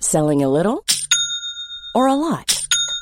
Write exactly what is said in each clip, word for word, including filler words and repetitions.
Selling a little or a lot?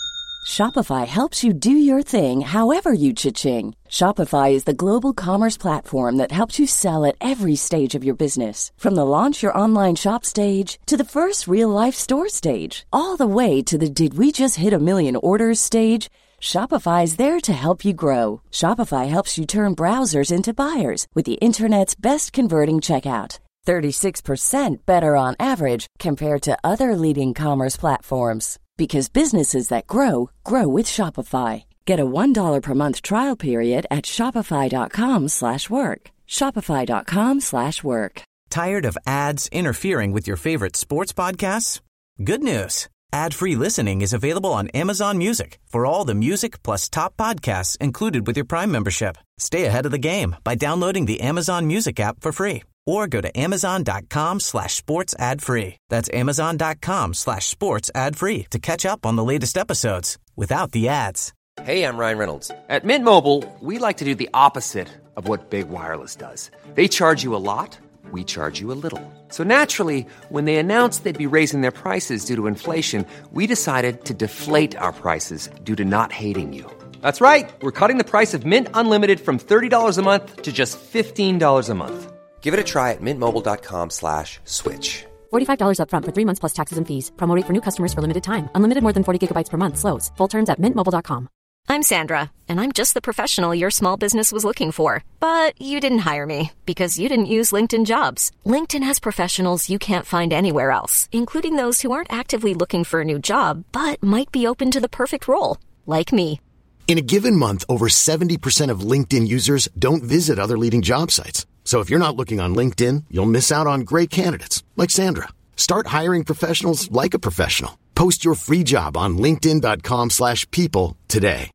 Shopify helps you do your thing however you cha-ching. Shopify is the global commerce platform that helps you sell at every stage of your business. From the launch your online shop stage to the first real-life store stage, all the way to the did we just hit a million orders stage. Shopify is there to help you grow. Shopify helps you turn browsers into buyers with the internet's best converting checkout. thirty-six percent better on average compared to other leading commerce platforms. Because businesses that grow, grow with Shopify. Get a one dollar per month trial period at shopify.com slash work. Shopify.com slash work. Tired of ads interfering with your favorite sports podcasts? Good news. Ad-free listening is available on Amazon Music for all the music plus top podcasts included with your Prime membership. Stay ahead of the game by downloading the Amazon Music app for free or go to amazon.com slash sports ad free. That's amazon.com slash sports ad free to catch up on the latest episodes without the ads. Hey, I'm Ryan Reynolds. At Mint Mobile, we like to do the opposite of what Big Wireless does. They charge you a lot. We charge you a little. So naturally, when they announced they'd be raising their prices due to inflation, we decided to deflate our prices due to not hating you. That's right. We're cutting the price of Mint Unlimited from thirty dollars a month to just fifteen dollars a month. Give it a try at mintmobile.com slash switch. forty-five dollars up front for three months plus taxes and fees. Promo rate for new customers for limited time. Unlimited more than forty gigabytes per month slows. Full terms at mint mobile dot com. I'm Sandra, and I'm just the professional your small business was looking for. But you didn't hire me because you didn't use LinkedIn Jobs. LinkedIn has professionals you can't find anywhere else, including those who aren't actively looking for a new job, but might be open to the perfect role, like me. In a given month, over seventy percent of LinkedIn users don't visit other leading job sites. So if you're not looking on LinkedIn, you'll miss out on great candidates like Sandra. Start hiring professionals like a professional. Post your free job on linkedin.com slash people today.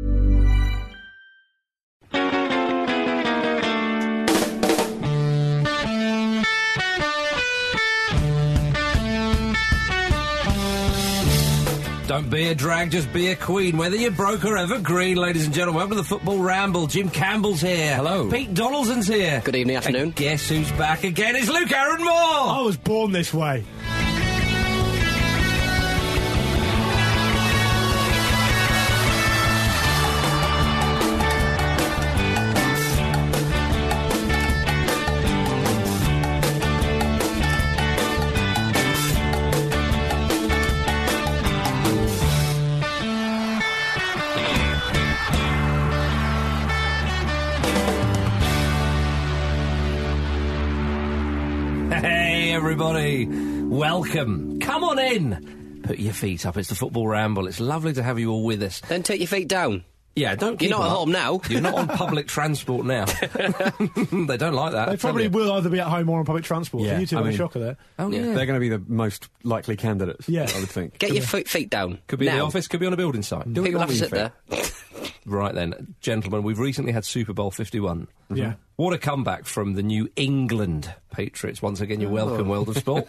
Don't be a drag, just be a queen. Whether you're broke or evergreen, ladies and gentlemen, welcome to the Football Ramble. Jim Campbell's here. Hello. Pete Donaldson's here. Good evening, afternoon. And guess who's back again? It's Luke Aaron Moore. I was born this way. Everybody, welcome. Come on in. Put your feet up. It's the Football Ramble. It's lovely to have you all with us. Then take your feet down. Yeah, don't keep You're not them at up. home now. You're not on public transport now. They don't like that. They probably will either be at home or on public transport. Yeah, You two I are a mean- shocker there. Oh, yeah. They're going to be the most likely candidates, Yeah. I would think. Get your feet, feet down. Could be in the now. office, could be on a building site. Do it People have to normally, sit there. Right then, gentlemen, we've recently had Super Bowl fifty-one. Yeah. What a comeback from the New England Patriots. Once again, you're welcome, World of Sport.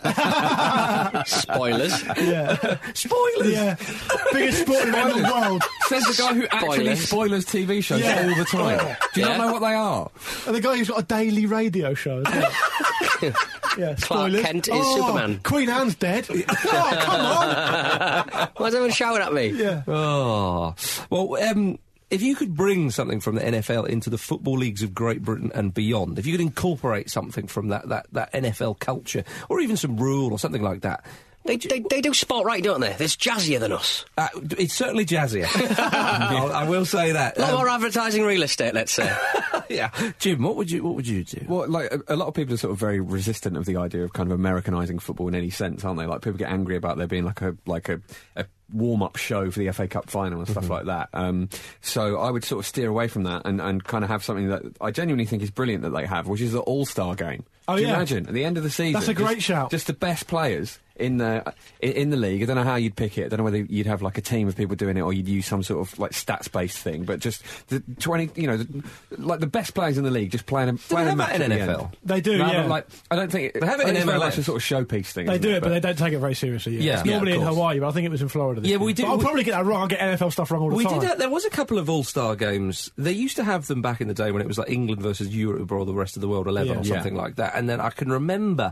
Spoilers. Yeah. Spoilers! Yeah. Biggest sporting event in the world. Says the guy who actually Spoilers. spoilers T V shows Yeah. all the time. Yeah. Do you Yeah. not know what they are? And the guy who's got a daily radio show as well. Yeah, Clark spoilers. Kent is oh, Superman. Queen Anne's dead. Oh, come on. Why's everyone shouting at me? Yeah. Oh. Well, um, if you could bring something from the N F L into the football leagues of Great Britain and beyond, if you could incorporate something from that, that, that N F L culture, or even some rule or something like that, They, they, they do sport right, don't they? They're jazzier than us. uh, it's certainly jazzier. I'll, I will say that. A lot Um, more advertising real estate, let's say. yeah, Jim, what would you what would you do? Well, like, a, a lot of people are sort of very resistant of the idea of kind of Americanising football in any sense, aren't they? Like, people get angry about there being like a like a, a warm-up show for the F A Cup final and stuff Mm-hmm. like that. Um, so I would sort of steer away from that and, and kind of have something that I genuinely think is brilliant that they have, which is the All-Star game. Oh, Do you yeah. imagine? At the end of the season... That's a great just, shout. Just the best players in the in, in the league. I don't know how you'd pick it. I don't know whether you'd have like a team of people doing it or you'd use some sort of like stats-based thing, but just the twenty, you know, the, like the best players in the league just playing a, playing they a have match that in at the N F L? end. They do, No, yeah. but, like, I don't think... It, They have it I in think it's very M L S. much a sort of showpiece thing. They isn't do it, but they don't take it very seriously. Yeah. Yeah. It's Yeah, normally of in course. Hawaii, but I think it was in Florida. This Yeah, year. we did- But I'll we- probably get that wrong. I'll get N F L stuff wrong all the We time. did. Have, there was a couple of All-Star games. They used to have them back in the day when it was like England versus Europe or the rest of the world eleven Yeah. or something like that. And then I can remember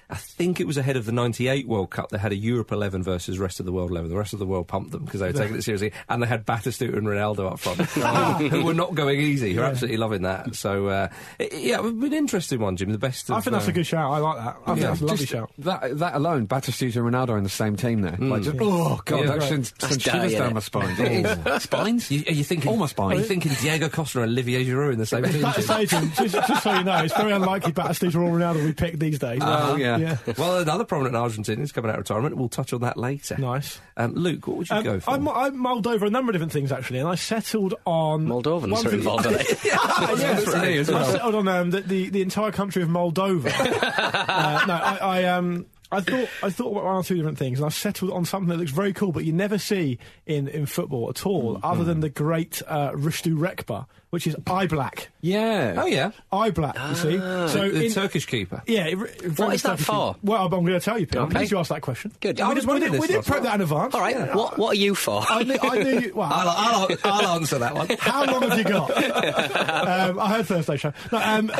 I think it was ahead of the ninety-eight World Cup. They had a Europe eleven versus rest of the world eleven. The rest of the world pumped them because they were taking it seriously, and they had Batistuta and Ronaldo up front, who, who were not going easy. Who are yeah. absolutely loving that. So uh, it, yeah, it's been an interesting one, Jim. The best. Of, I think that's uh, a good shout. I like that. I think yeah, that's a lovely just shout. That that alone, Batistuta and Ronaldo in the same team there. Mm. Like, just, oh god, Yeah, that right. sends some That's shivers dirty, down innit? my spine. Oh. Spines? You, are you thinking? All my spine. Are you thinking Diego Costa and Olivier Giroud in the same team? Backstage, just, just so you know, it's very unlikely Batistuta or Ronaldo we pick these days. Oh, yeah. yeah. Well, another prominent Argentinian is coming out of retirement. We'll touch on that later. Nice. Um, Luke, what would you Um, go for? I, mu- I mulled over a number of different things actually, and I settled on Moldovans one are thing- involved, aren't they? yeah, That's what it is as I well. settled on um, the, the the entire country of Moldova. uh, no, I, I um. I thought I thought about one or two different things, and I've settled on something that looks very cool, but you never see in, in football at all, mm, other mm. than the great uh, Rüştü Rekba, which is eye black. Yeah. Oh yeah, eye black. You see, so the in, Turkish keeper. Yeah. It, it, What is that Turkish for? keeper. Well, I'm going to tell you, Pete. I'm Okay. pleased you asked that question. Good. We I did, was we wondering did, we this did last prep night. that in advance. All right, Yeah. what what are you for? I knew. I knew well, I'll, I'll, I'll answer that one. How long have you got? um, I heard Thursday show. No, um, um,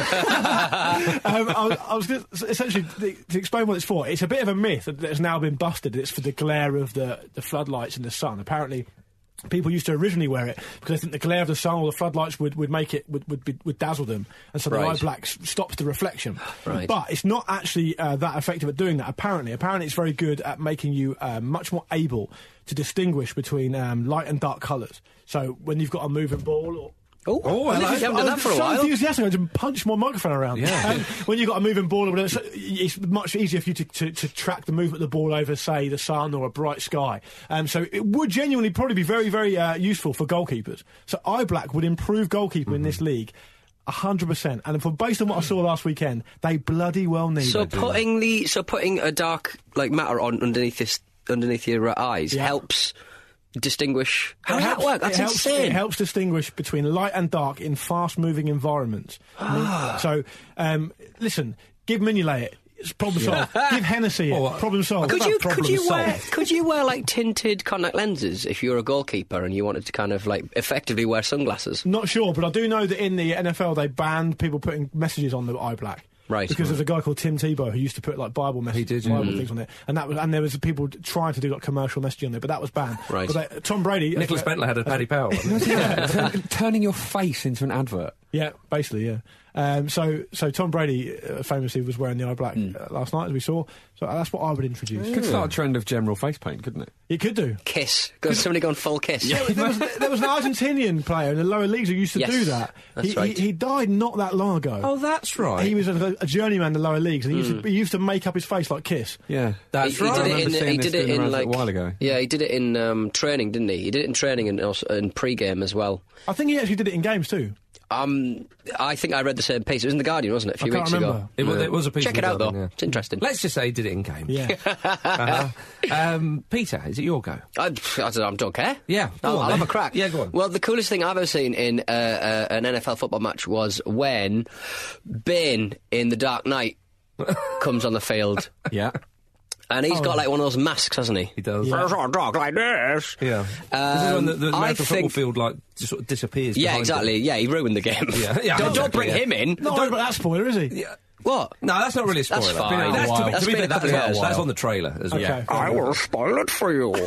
I, I was gonna, essentially to explain what it's for. It's a bit of a myth that has now been busted. It's for the glare of the, the floodlights in the sun. Apparently, people used to originally wear it because they think the glare of the sun or the floodlights would, would make it would would, be, would dazzle them, and so the Right. eye black s- stops the reflection. Right. But it's not actually uh, that effective at doing that. Apparently, apparently it's very good at making you uh, much more able to distinguish between um, light and dark colours. So when you've got a moving ball or Oh, Oh, I you like- haven't done that for a so while. enthusiastic, I just punch my microphone around. Yeah. Um, when you've got a moving ball, or whatever, so it's much easier for you to, to, to track the movement of the ball over, say, the sun or a bright sky. Um, so it would genuinely probably be very, very uh, useful for goalkeepers. So eye black would improve goalkeeping Mm-hmm. in this league. A hundred percent, and for based on what I saw last weekend, they bloody well need So it. putting the so putting a dark like matter on underneath this underneath your uh, eyes Yeah. helps distinguish. How It does helps- that work? That's it helps, insane. It helps distinguish between light and dark in fast-moving environments. I mean, so, um, listen, give Mignolet it. It's problem solved. Give Hennessy it. Oh, uh, problem solved. Could That you problem could you wear solved. could you wear like tinted contact lenses if you were a goalkeeper and you wanted to kind of like effectively wear sunglasses? Not sure, but I do know that in the N F L they banned people putting messages on the eye black. Right. Because there's a guy called Tim Tebow who used to put like Bible messages, did, yeah. Bible things on there, and that was, and there was people trying to do like commercial messaging on there, but that was banned. Right. But they, Tom Brady, Nicholas uh, Bentley had a Paddy Power. Yeah, turn- turning your face into an advert. Yeah, basically, yeah. Um, so, so Tom Brady uh, famously was wearing the eye black uh, last night, as we saw. So uh, that's what I would introduce. Could start a trend of general face paint, couldn't it? It could do. Kiss. Got somebody gone full kiss. there, was, there was an Argentinian player in the lower leagues who used to Yes, do that. that's he, right. he, he died not that long ago. Oh, that's right. He was a, a journeyman in the lower leagues, and he, used to, he used to make up his face like Kiss. Yeah, That's he, he right. did I it remember in, seeing he this did it doing in around like a while ago. Yeah, he did it in um, training, didn't he? He did it in training and also in pre-game as well. I think he actually did it in games too. Um, I think I read the same piece. It was in the Guardian, wasn't it? A few I can't weeks remember. ago. It was, it was a piece. Check of it out Guardian, though. yeah. It's interesting. Let's just say he did it in game. Yeah. Uh-huh. um, Peter, is it your go? I, I don't, know, I don't care. Yeah, go I'll, on I'll then. have a crack. Yeah, go on. Well, the coolest thing I've ever seen in uh, uh, an N F L football match was when Bane in The Dark Knight comes on the field. Yeah. And he's Oh. got like one of those masks, hasn't he? He does. It's on dog like this. Yeah. Um, this is when the, the I American football think- field like just sort of disappears. Yeah, behind exactly. him. Yeah, he ruined the game. Yeah, yeah, don't, don't exactly, bring yeah. him in. Not worried about that spoiler, is he? Yeah. What? No, that's not really a spoiler. That's That's been fine. out- That's, That's to be- been to be a fair, couple that's, of years. that's on the trailer as well. Okay. I will spoil it for you.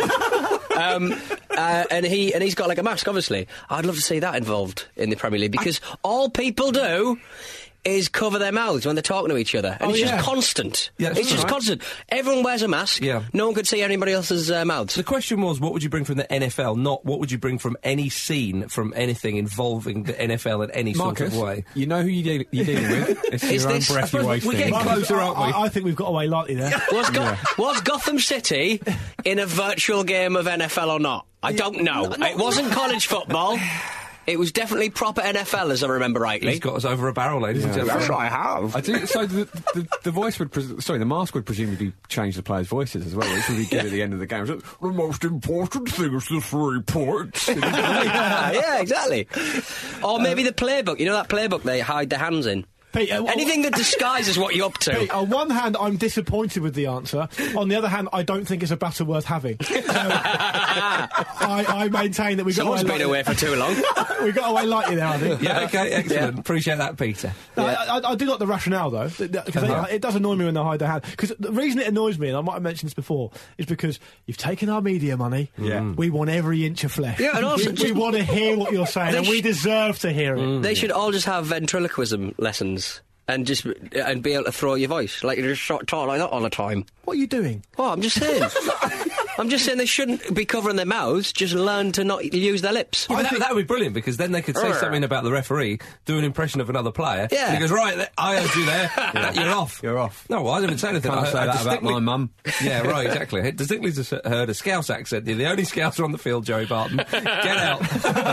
um, uh, and he and he's got like a mask. Obviously, I'd love to see that involved in the Premier League because all people do is cover their mouths when they're talking to each other, and Oh, it's yeah. just constant. Yeah, that's it's just right. constant. Everyone wears a mask. Yeah. No one could see anybody else's uh, mouths. The question was, what would you bring from the N F L? Not what would you bring from any scene from anything involving the N F L in any Marcus, sort of way. you know who you deal- you're dealing with. It's Is your this- own breath I you're suppose we're wasting. getting Marcus, closer, aren't we? I, I think we've got away lightly there. Was, Go- was Gotham City in a virtual game of N F L or not? I don't know. It wasn't college football. It was definitely proper N F L, as I remember rightly. He's got us over a barrel, ladies and gentlemen. I have. I do. So the, the, the voice would, pres- sorry, the mask would presumably change the players' voices as well, which would be good at the end of the game. So, the most important thing is the three points. yeah, yeah, exactly. Or maybe the playbook. You know that playbook they hide their hands in? Pete, uh, Anything that disguises what you're up to. Pete, on one hand, I'm disappointed with the answer. On the other hand, I don't think it's a battle worth having. So, I, I maintain that we got Someone's away been away for too long. we got away lightly there, I think. Yeah, okay, excellent. Yeah. Appreciate that, Peter. No, I, I, I do like the rationale, though, because Uh-huh. it does annoy me when they hide their hand. Because the reason it annoys me, and I might have mentioned this before, is because you've taken our media money. Yeah. We want every inch of flesh. Yeah, and also we, just- we want to hear what you're saying, They and we sh- deserve to hear it. They should all just have ventriloquism lessons and just and be able to throw your voice. Like, you just short- talk like that all the time. What are you doing? Oh, I'm just saying. I'm just saying they shouldn't be covering their mouths, just learn to not use their lips. Yeah, but that, that would be brilliant, because then they could say Urgh. something about the referee, do an impression of another player. Yeah. And he goes, right, th- I heard you there. Uh, You're off. You're off. No, well, I didn't say anything. Can't I, say I that about distinctly- my mum. Yeah, right, exactly. I distinctly just heard a Scouse accent. You're the only Scouser on the field, Joey Barton. Get out.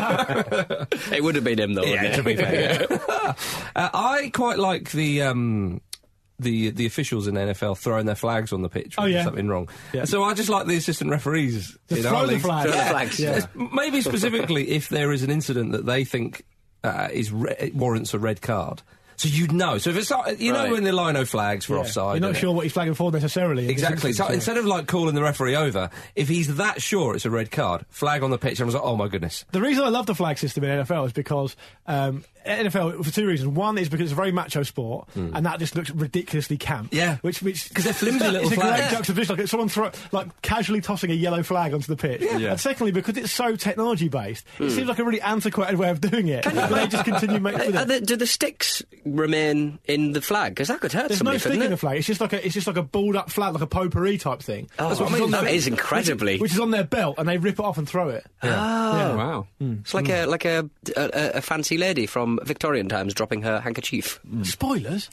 It would have been him, though, Yeah, to wouldn't be it? fair. yeah. uh, I quite like the um, the the officials in the N F L throwing their flags on the pitch when Oh, there's yeah. something wrong. Yeah. So I just like the assistant referees. Just in throw our the leagues. flag. Throw the Yeah. flags. Yeah. Maybe specifically if there is an incident that they think uh, is re- it warrants a red card. So you'd know. So if it's not, you know Right. when the lino flags for Yeah. offside. You're not and- sure what he's flagging for necessarily. in this Exactly. So instance, yeah. instead of like calling the referee over, if he's that sure it's a red card, flag on the pitch, and I was like, oh my goodness. The reason I love the flag system in N F L is because um, N F L for two reasons. One is because it's a very macho sport, and that just looks ridiculously camp. Yeah. which which 'Cause they're flimsy little it's a flags. great juxtaposition. Like someone throw like casually tossing a yellow flag onto the pitch. Yeah. And secondly, because it's so technology based, it seems like a really antiquated way of doing it. But they just continue making with Are it. the, do the sticks remain in the flag? Because that could hurt There's no somebody, stick couldn't in it? the flag. It's just like a it's just like a balled up flag, like a potpourri type thing. Oh, That's what that on their- is incredibly- which, which is on their belt, and they rip it off and throw it. Oh. Yeah. Wow. It's like a like a, a a fancy lady from Victorian times dropping her handkerchief. Spoilers.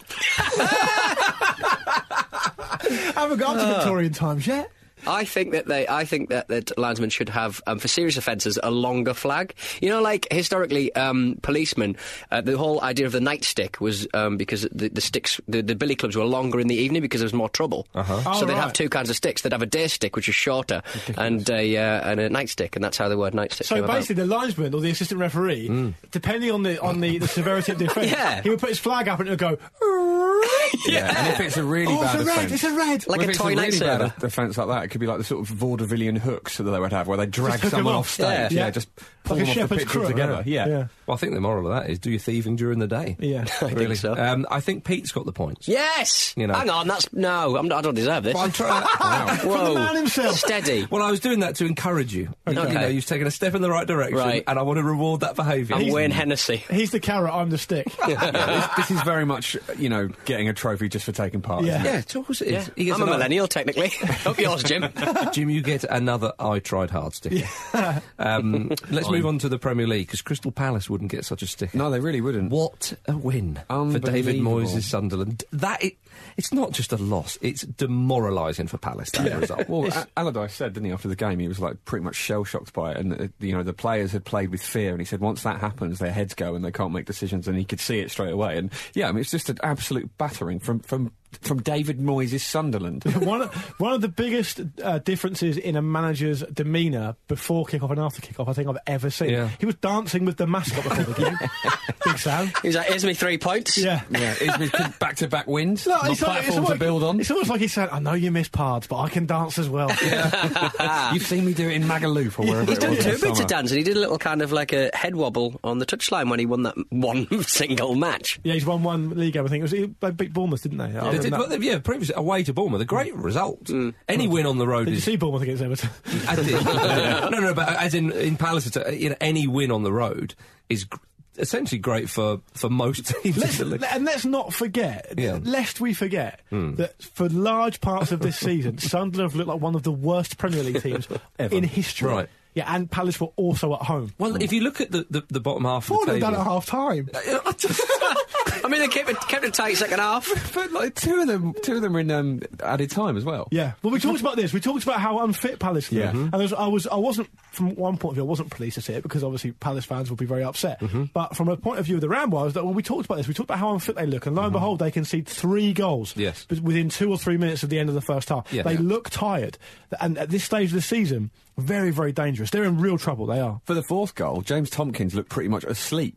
I haven't got to Victorian times yet. I think that they, I think that, that linesmen should have, um, for serious offences, a longer flag. You know, like historically, um, policemen, uh, the whole idea of the nightstick was um, because the, the sticks, the, the billy clubs were longer in the evening because there was more trouble. Uh-huh. Oh, so they'd right. have two kinds of sticks. They'd have a day stick, which is shorter, and a uh, and a nightstick, and that's how the word nightstick So came basically, the linesman or the assistant referee, depending on the on the, the severity of the offence, Yeah. he would put his flag up and it would go. Yeah. And if it's a really Oh, bad it's a red! offence. It's a red! Like Well, a if toy it's a really lightsaber. bad offence like that, it could be like the sort of vaudevillian hooks that they would have, where they drag hook 'em someone off. off stage. Yeah. Yeah, Yeah. just pull Like a them off the shepherd's pitch crook. altogether. Yeah. yeah. Well, I think the moral of that is do your thieving during the day. Yeah. I think Really. so. Um, I think Pete's got the points. Yes. You know. Hang on. That's no. I'm not, I don't deserve this. Well, I'm trying. Whoa. the man himself. Steady. Well, I was doing that to encourage you. You- Okay. You know, you've taken a step in the right direction, Right. and I want to reward that behaviour. I'm Wayne Hennessy. He's the carrot, I'm the stick. Yeah, this, this is very much, you know, getting a trophy just for taking part. Yeah. Yeah, of course it is. Yeah. He gets I'm a another- millennial, technically. Up yours, Jim. Jim, you get another I tried hard sticker. um, let's move on to the Premier League, because Crystal Palace wouldn't get such a sticker. No, they really wouldn't. What a win for David Unbelievable. Moyes' Sunderland. That it, it's not just a loss, it's demoralising for Palace, that result. Well, A- Allardyce said, didn't he, after the game, he was like pretty much shell-shocked by it, and uh, you know the players had played with fear, and he said once that happens, their heads go and they can't make decisions, and he could see it straight away. And yeah, I mean it's just an absolute battering from from from David Moyes' Sunderland. one, of, one of the biggest uh, differences in a manager's demeanour before kick-off and after kick-off I think I've ever seen. Yeah. He was dancing with the mascot before the game. Big Sam. He's like, here's me three points. Yeah. Yeah, is with back-to-back wins, No, not it's, like, it's, platform to almost, build on. it's almost like he said, I know you miss Pards, but I can dance as well. You've seen me do it in Magaluf or wherever He's it done was. two this bits summer. of dance, and he did a little kind of like a head wobble on the touchline when he won that one single match. Yeah, he's won one league game, I think. It was, he, they beat Bournemouth, didn't they? I They did- remember that. well, yeah, previously away to Bournemouth, a great result. Any win on the road Did you is. see Bournemouth against Everton? I did. no, no, but as in in Palace, it's, uh, you know, any win on the road is gr- essentially great for, for most teams. Let's, in the league. and let's not forget, Yeah. lest we forget, that for large parts of this season, Sunderland have looked like one of the worst Premier League teams in history. Right. Yeah, and Palace were also at home. Well, if you look at the, the, the bottom half Four of the of them table, done at half time. I mean, they kept it, kept it tight second half. But like two of them, two of them were in um, added time as well. Yeah. Well, we talked about this. We talked about how unfit Palace were. Yeah. And there was, I was, I wasn't, from one point of view, I wasn't pleased to see it because obviously Palace fans will be very upset. But from a point of view of the Rambo, I was that, well, we talked about this. We talked about how unfit they look, and lo and behold, they concede three goals. Yes. b- Within two or three minutes of the end of the first half. Yeah. They Yeah. look tired. And at this stage of the season, very, very dangerous. They're in real trouble. They are. For the fourth goal, James Tompkins looked pretty much asleep.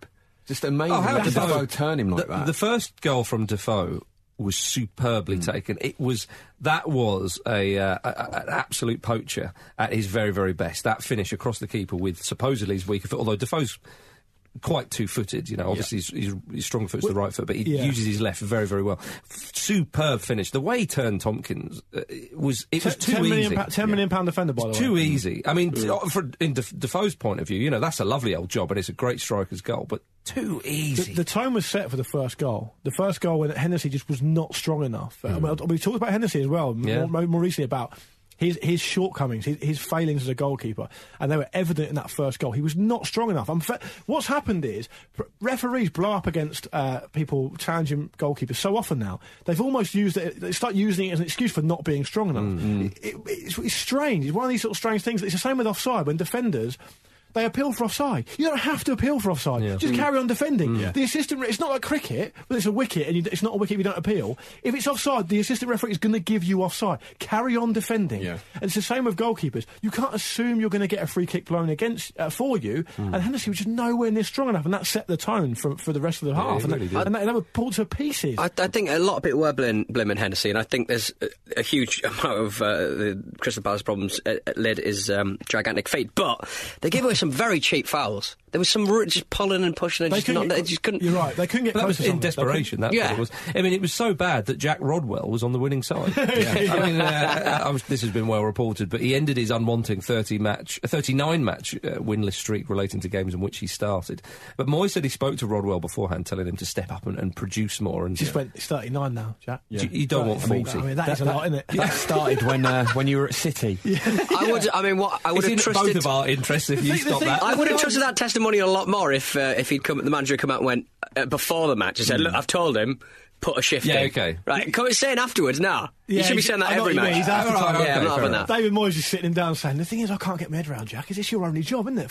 Just amazing. Oh, how that Defoe- Defoe turn him like the, that. The first goal from Defoe was superbly Mm. taken. It was that was a, uh, a, a an absolute poacher at his very very best. That finish across the keeper with supposedly his weaker foot, although Defoe's quite two-footed, you know. Obviously, yeah. his, his, his strong foot's well, the right foot, but he yeah. uses his left very, very well. F- superb finish. The way he turned Tompkins uh, was it was too ten easy. Million pa- ten yeah. million pound defender, by the way. Too easy. I mean, yeah. t- for, in Def- Defoe's point of view, you know, that's a lovely old job, and it's a great striker's goal, but too easy. The, the tone was set for the first goal. The first goal when Hennessy just was not strong enough. Mm. Uh, we talked about Hennessy as well, yeah. more, more recently about his his shortcomings, his, his failings as a goalkeeper, and they were evident in that first goal. He was not strong enough. I'm fa- what's happened is referees blow up against uh, people challenging goalkeepers so often now. They've almost used it. They start using it as an excuse for not being strong enough. Mm-hmm. It, it, it's, it's strange. It's one of these sort of strange things. It's the same with offside when defenders. They appeal for offside. You don't have to appeal for offside. Yeah. Just mm. carry on defending. Mm. Yeah. The assistant, it's not like cricket, but it's a wicket, and you, it's not a wicket if you don't appeal. If it's offside, the assistant referee is going to give you offside. Carry on defending. Yeah. And it's the same with goalkeepers. You can't assume you're going to get a free kick blown against uh, for you. Mm. And Hennessy was just nowhere near strong enough, and that set the tone for, for the rest of the yeah, half. And, really that, and they were pulled to pieces. I, I think a lot of people were blaming, blaming Hennessy, and I think there's a, a huge amount of uh, the Crystal Palace problems uh, led his um, gigantic feet. But they gave away some very cheap fouls. There was some r- just pulling and pushing and they just not. Get, they just couldn't. You're right. They couldn't get that close was to in desperation. That's yeah. what it was. I mean, it was so bad that Jack Rodwell was on the winning side. yeah. I mean, uh, I was, this has been well reported, but he ended his unwanting thirty match, thirty-nine match uh, winless streak relating to games in which he started. But Moyes said he spoke to Rodwell beforehand, telling him to step up and, and produce more. And just went. It's thirty-nine now, Jack. Yeah. You, you don't want forty. I mean, I mean that, that is a that, lot, isn't it? That started when uh, when you were at City. Yeah. I would. I mean, what I would it's have in trusted both of our interests if you thing, stop thing, that. I would have trusted that testimonial a lot more if uh, if he'd come, the manager had come out and went uh, before the match and said, "Look, I've told him." Put a shift yeah, in. okay. Right, come saying afterwards, nah. Yeah, you should be saying that every match. He's after right, time. yeah, I'm not having that. David Moyes is sitting him down saying, the thing is, I can't get my head around, Jack. Is this your only job, isn't it?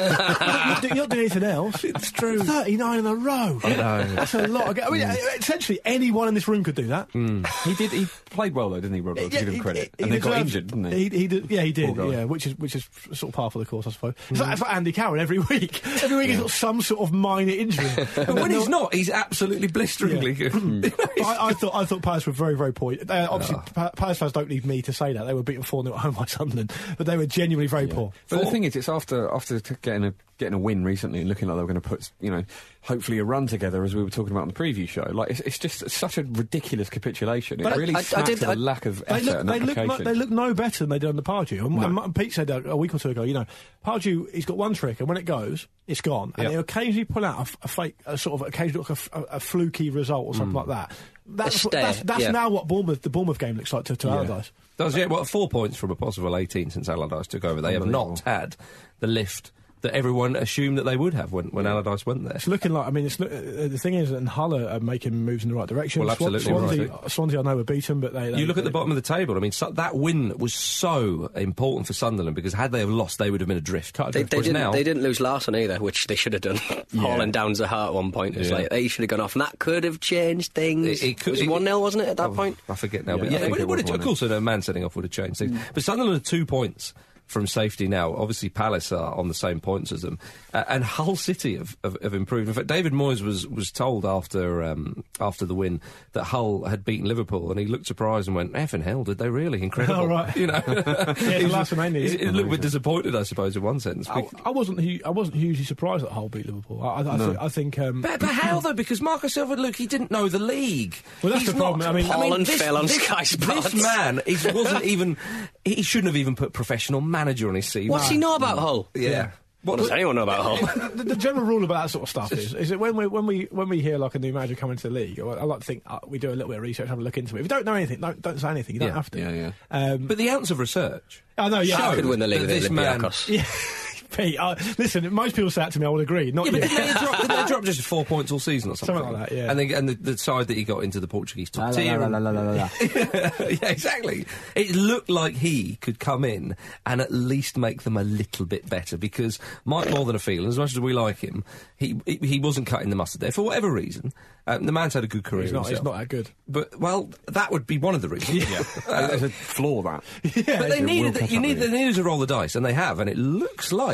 You're not doing anything else. It's true. thirty-nine in a row. I know. That's a lot. Of, I mean, mm. essentially, anyone in this room could do that. Mm. He did. He played well, though, didn't he, Rodwell? Yeah, to give him credit. He, and he they got deserved, injured, didn't he? he, he did, yeah, he did. Yeah, which is which is sort of par for the course, I suppose. Mm. It's, like, it's like Andy Carroll every week. Every week yeah. he's got some sort of minor injury. But when he's not, he's absolutely blisteringly yeah. good. I, I thought I thought Palace were very, very poor. Uh, obviously, oh. Palace fans don't need me to say that. They were beaten four nil at home by Sunderland, but they were genuinely very yeah. poor. But four. the thing is, it's after after getting a getting a win recently and looking like they were going to put, you know, hopefully a run together, as we were talking about on the preview show. Like, it's, it's just such a ridiculous capitulation. It but really I, smacks I did, of I, a lack of they effort look, and they application. Look no, they look no better than they did under Pardew. And, no. and Pete said a, a week or two ago, you know, Pardew, he's got one trick, and when it goes, it's gone. And yep. he'll occasionally pull out a, a fake, a sort of occasionally like a, a, a fluky result or something mm. like that. That's, what, that's, that's yeah. now what Bournemouth, the Bournemouth game looks like to, to yeah. Allardyce. Does, yeah, well, four points from a possible eighteen since Allardyce took over. They have not had the lift that everyone assumed that they would have when, when yeah. Allardyce went there. It's looking like, I mean, it's, uh, the thing is that Hull are making moves in the right direction. Well, absolutely Swansea, right. Swansea, I know, were beaten, but they... they you look they, at the bottom of the table, I mean, so, that win was so important for Sunderland, because had they have lost, they would have been adrift. They, they, didn't, now, they didn't lose Larson either, which they should have done. Yeah. Hauling down Zaha at one point. It was yeah. like, they should have gone off, and that could have changed things. It, it could, it was one nil, wasn't it, at that oh, point? I forget now, yeah, but yeah, it, it would have, of course, a man setting off would have changed things. Mm. But Sunderland are two points from safety now. Obviously, Palace are on the same points as them, uh, and Hull City have, have, have improved. In fact, David Moyes was was told after um, after the win that Hull had beaten Liverpool, and he looked surprised and went, "Effing hell, did they really? Incredible!" Oh, right. You know, yeah, the last one he, he looked a bit disappointed, I suppose, in one sentence. I, I wasn't. Hu- I wasn't hugely surprised that Hull beat Liverpool. I, I, no. I, th- I think. Um, but, but how though? Because Marcus Silva, look, he didn't know the league. Well, that's He's the problem. Not, I mean, Holland I mean, fell on this, Sky Sports. This man, he wasn't even. He shouldn't have even put professional manager on his C V. What's he know about Hull? Yeah. yeah. What does anyone know about Hull? the, the general rule about that sort of stuff is, is that when we when we when we hear like a new manager come into the league, I like to think uh, we do a little bit of research, have a look into it. If you don't know anything, don't don't say anything. You don't yeah. have to. Yeah, yeah. Um, but the ounce of research. I know. Yeah, I could win the league with this man. Yeah. Pete, uh, listen, most people say that to me, I would agree. Not yeah, you. But didn't they, drop, didn't they drop just four points all season or something? Something like that, yeah. And, they, and the, the side that he got into the Portuguese top la, tier. La, la, la, la, la, la. Yeah, exactly. It looked like he could come in and at least make them a little bit better, because Mike More Than a Feeling, as much as we like him, he he, he wasn't cutting the mustard there for whatever reason. Um, the man's had a good career. He's not, himself. he's not that good. But, well, that would be one of the reasons. Yeah. uh, There's a flaw, that. Yeah. But they needed, the, you need, they needed to roll the dice, and they have, and it looks like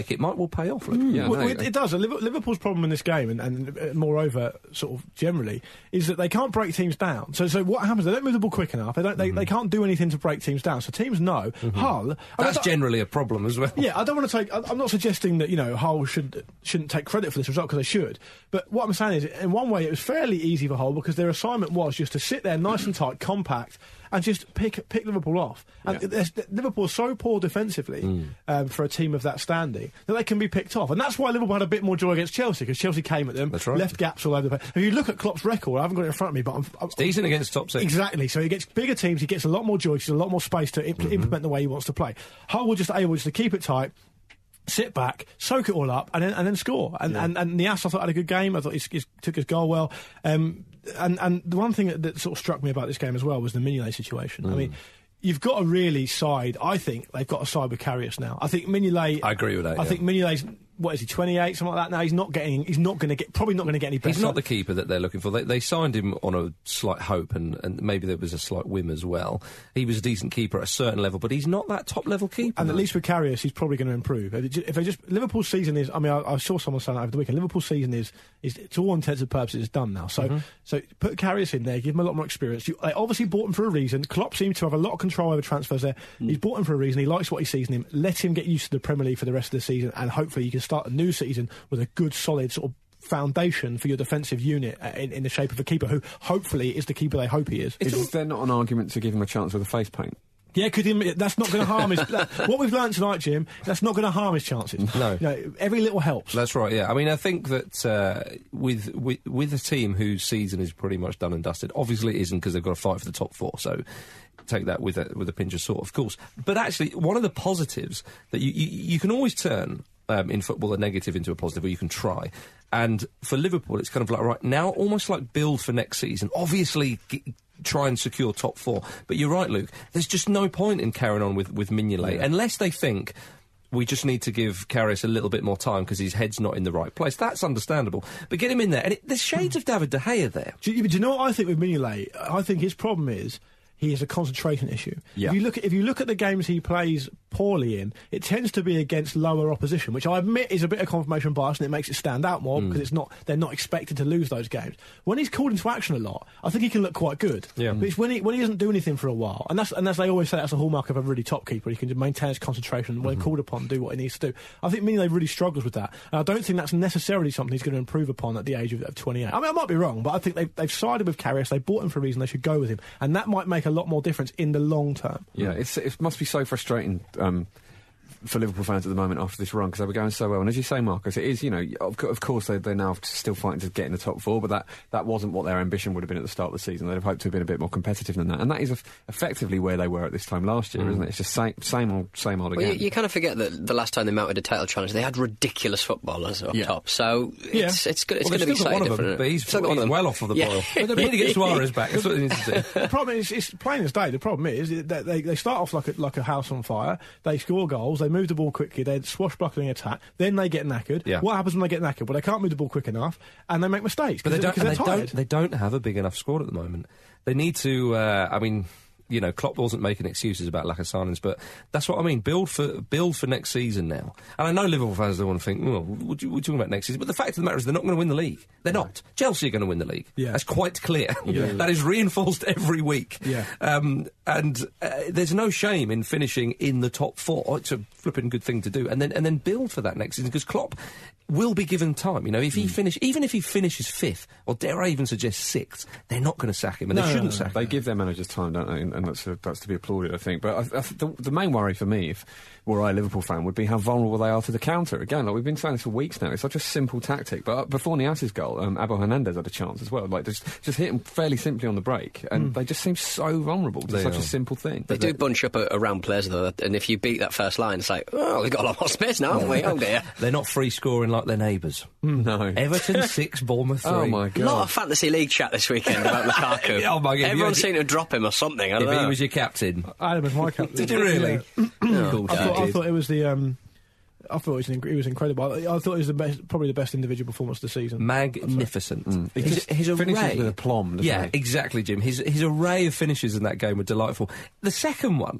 back, it might well pay off. Luke. Mm. Yeah, well, no, it, it does. Liverpool's problem in this game, and, and uh, moreover, sort of generally, is that they can't break teams down. So, so what happens? They don't move the ball quick enough. They don't. They, mm-hmm. they can't do anything to break teams down. So teams know mm-hmm. Hull. That's I mean, generally a problem as well. Yeah, I don't want to take. I, I'm not suggesting that you know Hull should shouldn't take credit for this result, because they should. But what I'm saying is, in one way, it was fairly easy for Hull because their assignment was just to sit there, nice and tight, compact, and just pick pick Liverpool off. And yeah. Liverpool are so poor defensively mm. um, for a team of that standing that they can be picked off. And that's why Liverpool had a bit more joy against Chelsea, because Chelsea came at them, that's right. left gaps all over the place. If you look at Klopp's record, I haven't got it in front of me, but I'm, I'm, it's decent against top six. Exactly. So he gets bigger teams, he gets a lot more joy, he's a lot more space to imp- mm-hmm. implement the way he wants to play. Hull were just able just to keep it tight, sit back, soak it all up, and then and then score. And yeah. and, and Niasse, I thought, had a good game. I thought he, he took his goal well. Um, and and the one thing that, that sort of struck me about this game as well was the Mignolet situation. Mm. I mean, you've got to really side. I think they've got to side with Karius now. I think Mignolet. I agree with that. I yeah. think Mignolet's. What is he, twenty-eight, something like that? Now he's not getting. He's not going to get. Probably not going to get any better. He's not the keeper that they're looking for. They, they signed him on a slight hope, and, and maybe there was a slight whim as well. He was a decent keeper at a certain level, but he's not that top level keeper. And at least with Karius, he's probably going to improve. If they just Liverpool's season is. I mean, I, I saw someone saying that over the weekend. Liverpool's season is is to all intents and purposes is done now. So mm-hmm. so put Karius in there, give him a lot more experience. You, they obviously bought him for a reason. Klopp seems to have a lot of control over transfers there. Mm. He's bought him for a reason. He likes what he sees in him. Let him get used to the Premier League for the rest of the season, and hopefully you can start a new season with a good, solid sort of foundation for your defensive unit uh, in, in the shape of a keeper who hopefully is the keeper they hope he is. Is, is there not an argument to give him a chance with a face paint? Yeah, could him, that's not going to harm his... that, what we've learned tonight, Jim, that's not going to harm his chances. No. You know, every little helps. That's right, yeah. I mean, I think that uh, with, with with a team whose season is pretty much done and dusted, obviously it isn't because they've got to fight for the top four, so take that with a, with a pinch of salt, of course. But actually, one of the positives that you, you, you can always turn... Um, in football, a negative into a positive, or you can try. And for Liverpool, it's kind of like, right, now almost like build for next season. Obviously, g- try and secure top four. But you're right, Luke, there's just no point in carrying on with, with Mignolet, yeah. unless they think we just need to give Karius a little bit more time because his head's not in the right place. That's understandable. But get him in there. And it, there's shades of David De Gea there. Do you, do you know what I think with Mignolet? I think his problem is he has a concentration issue. Yeah. If you look at if you look at the games he plays poorly in, it tends to be against lower opposition, which I admit is a bit of confirmation bias, and it makes it stand out more mm. because it's not they're not expected to lose those games. When he's called into action a lot, I think he can look quite good. Yeah. But it's when he when he doesn't do anything for a while, and that's and as they always say, that's a hallmark of a really top keeper. He can maintain his concentration and when mm-hmm. called upon, do what he needs to do. I think Mignolet really struggles with that, and I don't think that's necessarily something he's going to improve upon at the age of, of twenty-eight. I mean, I might be wrong, but I think they've, they've sided with Karius. They bought him for a reason. They should go with him, and that might make a lot more difference in the long term. Yeah, it's, it must be so frustrating um, for Liverpool fans at the moment after this run, because they were going so well. And as you say, Marcus, it is, you know, of, co- of course they, they're now still fighting to get in the top four, but that, that wasn't what their ambition would have been at the start of the season. They'd have hoped to have been a bit more competitive than that. And that is eff- effectively where they were at this time last year, mm. isn't it? It's just same, same old, same old well, again. You, you kind of forget that the last time they mounted a title challenge, they had ridiculous footballers up yeah. top. So yeah. it's, it's, good, it's well, going to be slightly different. Them, but he's, he's well off of the yeah. boil. But they need to get Suarez back. That's what they need to do. The problem is, it's plain as day. The problem is that they, they start off like a, like a house on fire. They score goals. They move the ball quickly. They swashbuckling attack. Then they get knackered. Yeah. What happens when they get knackered? Well, they can't move the ball quick enough, and they make mistakes. But they don't. Because They they're don't. They don't have a big enough squad at the moment. They need to. Uh, I mean. You know, Klopp wasn't making excuses about lack of signings, but that's what I mean. Build for build for next season now. And I know Liverpool fans don't want to think, well, what are you talking about next season? But the fact of the matter is they're not going to win the league. They're no. not. Chelsea are going to win the league. Yeah. That's quite clear. Yeah. That is reinforced every week. Yeah. Um, and uh, there's no shame in finishing in the top four. Oh, it's a flipping good thing to do. And then and then build for that next season, because Klopp will be given time. You know, if he mm. finish, even if he finishes fifth, or dare I even suggest sixth, they're not going to sack him, and no, they shouldn't no, no, sack no. him. They give their managers time, don't they? And, and that's, a, that's to be applauded, I think. But I, I, the, the main worry for me, if were I a Liverpool fan, would be how vulnerable they are to the counter. Again, like we've been saying this for weeks now. It's such a simple tactic. But before Niasse's goal, um, Abel Hernandez had a chance as well. Like just, just hit him fairly simply on the break, and mm. they just seem so vulnerable to they such are. a simple thing. They but do bunch up around players though, and if you beat that first line, it's like, oh, we've got a lot more space now, haven't we? Oh dear. They're not free scoring like their neighbours. Mm. No. Everton six, Bournemouth three. Oh my god. A lot of fantasy league chat this weekend about Lukaku. Oh my god. Everyone seemed to drop him or something. I don't if know. he was your captain. I had him as my captain. Did you really? Yeah. Oh, cool I, thought, I dude. thought it was the. Um, I thought it was, inc- it was incredible. I, I thought it was the best, probably the best individual performance of the season. Magnificent. Mm. He His, just his finishes array, with aplomb, doesn't yeah, he? exactly, Jim. His his array of finishes in that game were delightful. The second one,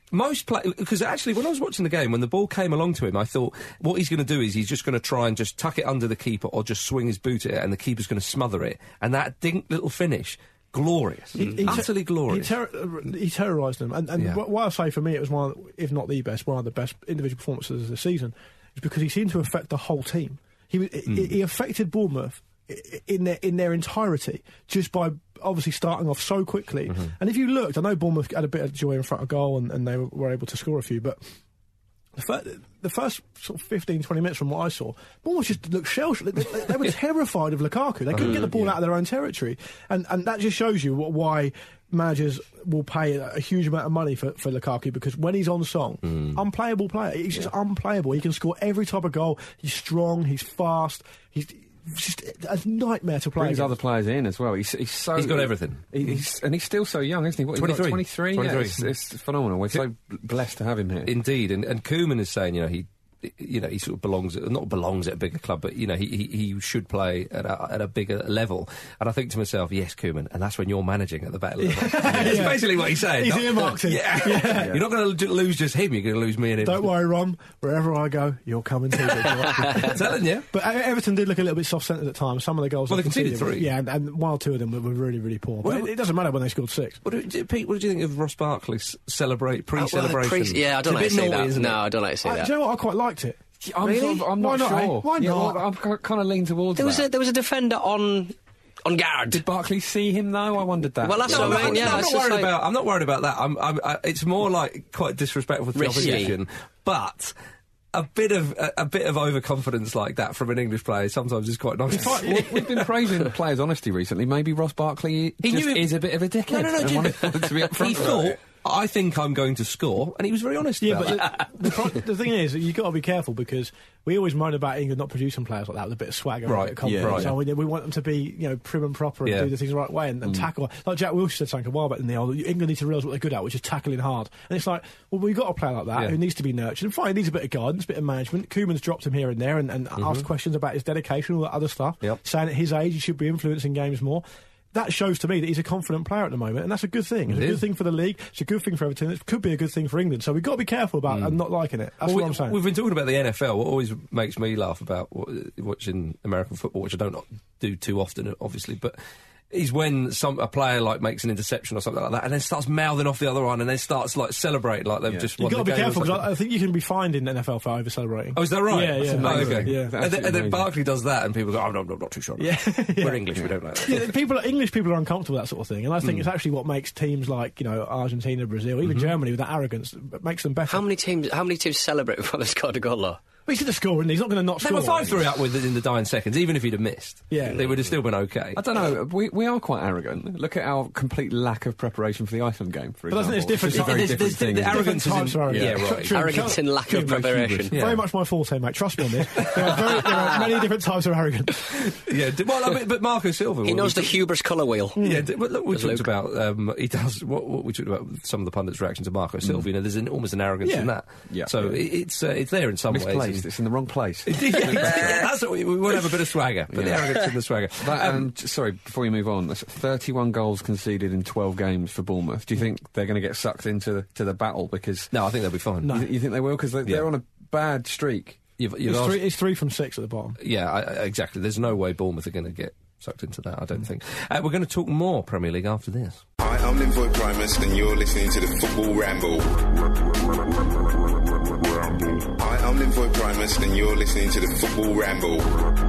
Most play because actually, when I was watching the game, when the ball came along to him, I thought what he's going to do is he's just going to try and just tuck it under the keeper or just swing his boot at it, and the keeper's going to smother it. And that dink little finish, glorious, He, he utterly ter- glorious. He, ter- he terrorised them, and, and Yeah. wh- why I say for me it was one, of, if not the best, one of the best individual performances of the season, is because he seemed to affect the whole team. He was, Mm. he, he affected Bournemouth i- in their in their entirety just by obviously starting off so quickly. Mm-hmm. And if you looked, I know Bournemouth had a bit of joy in front of goal, and, and they were, were able to score a few, but. The first, the first sort of fifteen, twenty minutes from what I saw, Bournemouth just looked shell shocked. They, they, they were terrified of Lukaku. They couldn't get the ball out of their own territory. And and that just shows you what, why managers will pay a, a huge amount of money for, for Lukaku, because when he's on song, unplayable player. He's just unplayable. He can score every type of goal. He's strong, he's fast, he's just a nightmare to play Brings against. other players in as well. He's, he's so He's got everything. He, he's, and he's still so young, isn't he? What, twenty-three. He's twenty-three. twenty-three. Yeah, it's, it's phenomenal. We're so blessed to have him here. Indeed, and, and Koeman is saying, you know, he, you know, he sort of belongs, at, not belongs at a bigger club, but you know, he he, he should play at a, at a bigger level. And I think to myself, yes, Koeman, and that's when you're managing at the better level. That's Yeah. basically what he's saying. He's Not- earmarked him. Yeah. Yeah. You're not going to lose just him. You're going to lose me and him. Don't worry, Ron. Wherever I go, you're coming to me. I'm telling you. But E- Everton did look a little bit soft-centred at times. Some of the goals Well, they they conceded were- three. Yeah, and, and one or two of them were, were really, really poor. But Well, it, it doesn't matter when they scored six. What do, Pete, what did you think of Ross Barkley's celebrate Oh, well, pre-celebration? pre- yeah, I don't It's a like bit to see naughty, that. isn't No, it? I don't like to see I, that. do you know what? I quite liked it. I'm, Really? sort of- I'm Why not not, eh? sure. Why Yeah, not? well, I'm kind of leaning towards There was that. a there was a defender on on guard. Did Barkley see him though? I wondered that. Well, that's No, what I'm I mean. not, Yeah, I'm it's not just worried like- about. I'm not worried about that. I'm, I'm, I, it's more like quite disrespectful to the Risky. opposition, but. A bit of a, a bit of overconfidence like that from an English player sometimes is quite nice. Well, we've been praising the players' honesty recently. Maybe Ross Barkley He just knew it- is a bit of a dickhead. No, no, no, and Jim, wanted to be upfront he about thought, it. I think I'm going to score, and he was very honest Yeah, about but it. the, the, pro- the thing is, you've got to be careful because we always moan about England not producing players like that with a bit of swagger, Right, and a bit of confidence. yeah, right. So we, we want them to be, you know, prim and proper and Yeah. do the things the right way and, and tackle. Like Jack Wilshere said something a while back in the old, England need to realise what they're good at, which is tackling hard. And it's like, well, we've got a player like that Yeah. who needs to be nurtured. And fine, he needs a bit of guidance, a bit of management. Koeman's dropped him here and there and, and asked questions about his dedication, all that other stuff. Yep. Saying at his age he should be influencing games more. That shows to me that he's a confident player at the moment, and that's a good thing. It's It a is. good thing for the league. It's a good thing for Everton. It could be a good thing for England. So we've got to be careful about and not liking it. That's Well, what we, I'm saying. We've been talking about the N F L. What always makes me laugh about w- watching American football, which I don't do too often, obviously, but is when some a player like makes an interception or something like that, and then starts mouthing off the other one, and then starts like celebrating like they've Yeah. just You've won got to the be game or careful because something. I, I think you can be fined in the N F L for over celebrating. Oh, is that right? Yeah, yeah. That's Oh, amazing. okay. Yeah. And, then, Absolutely and then amazing. Barkley does that, and people go, "Oh, no, I'm not too sure." Yeah, yeah. We're English, we don't know that. Yeah, people, English people are uncomfortable with that sort of thing, and I think it's actually what makes teams like you know Argentina, Brazil, even Germany with that arrogance makes them better. How many teams? How many teams celebrate before they scored a goal? Though? But he's at the score, and he's not going to not They score. were five three up with it in the dying seconds, even if he'd have missed. Yeah. They would have still been okay. I don't know. We we are quite arrogant. Look at our complete lack of preparation for the Iceland game. For But I think example. it's different. It's a very There's- different there's- thing. the isn't it? arrogance Different is types in- of arrogance. yeah, right. True. Arrogance and lack of True. preparation. Yeah. Very much my forte, mate. Trust me on this. There are, very, there are many different types of arrogance. Yeah, d- well, I mean, but Marco Silva. He what knows we the talked- hubris colour wheel. Yeah, d- well, look, we Does talked Luke. about. Um, he does what, what we talked about. With some of the pundits' reaction to Marco Silva. You know, there's an, almost an arrogance Yeah. in that. Yeah. So Yeah. It, it's uh, it's there in some Misplaced. ways. It's in the wrong place. yeah, that's what we, we want to have a bit of swagger, but the Yeah. arrogance in the swagger. That, Um, um, j- sorry, before you move on, that's thirty-one goals conceded in twelve games for Bournemouth. Do you think they're going to get sucked into the, to the battle? Because no, I think they'll be fine. No. you, th- you think they will? Because they, Yeah. they're on a bad streak. You've, you've It's asked- three, it's three from six at the bottom. yeah, I, I- exactly. There's no way Bournemouth are going to get sucked into that. I don't think. Uh, we're going to talk more Premier League after this. Hi, I'm Linvoy Primus, and you're listening to the Football Ramble. Hi, I'm Linvoy Primus, and you're listening to the Football Ramble.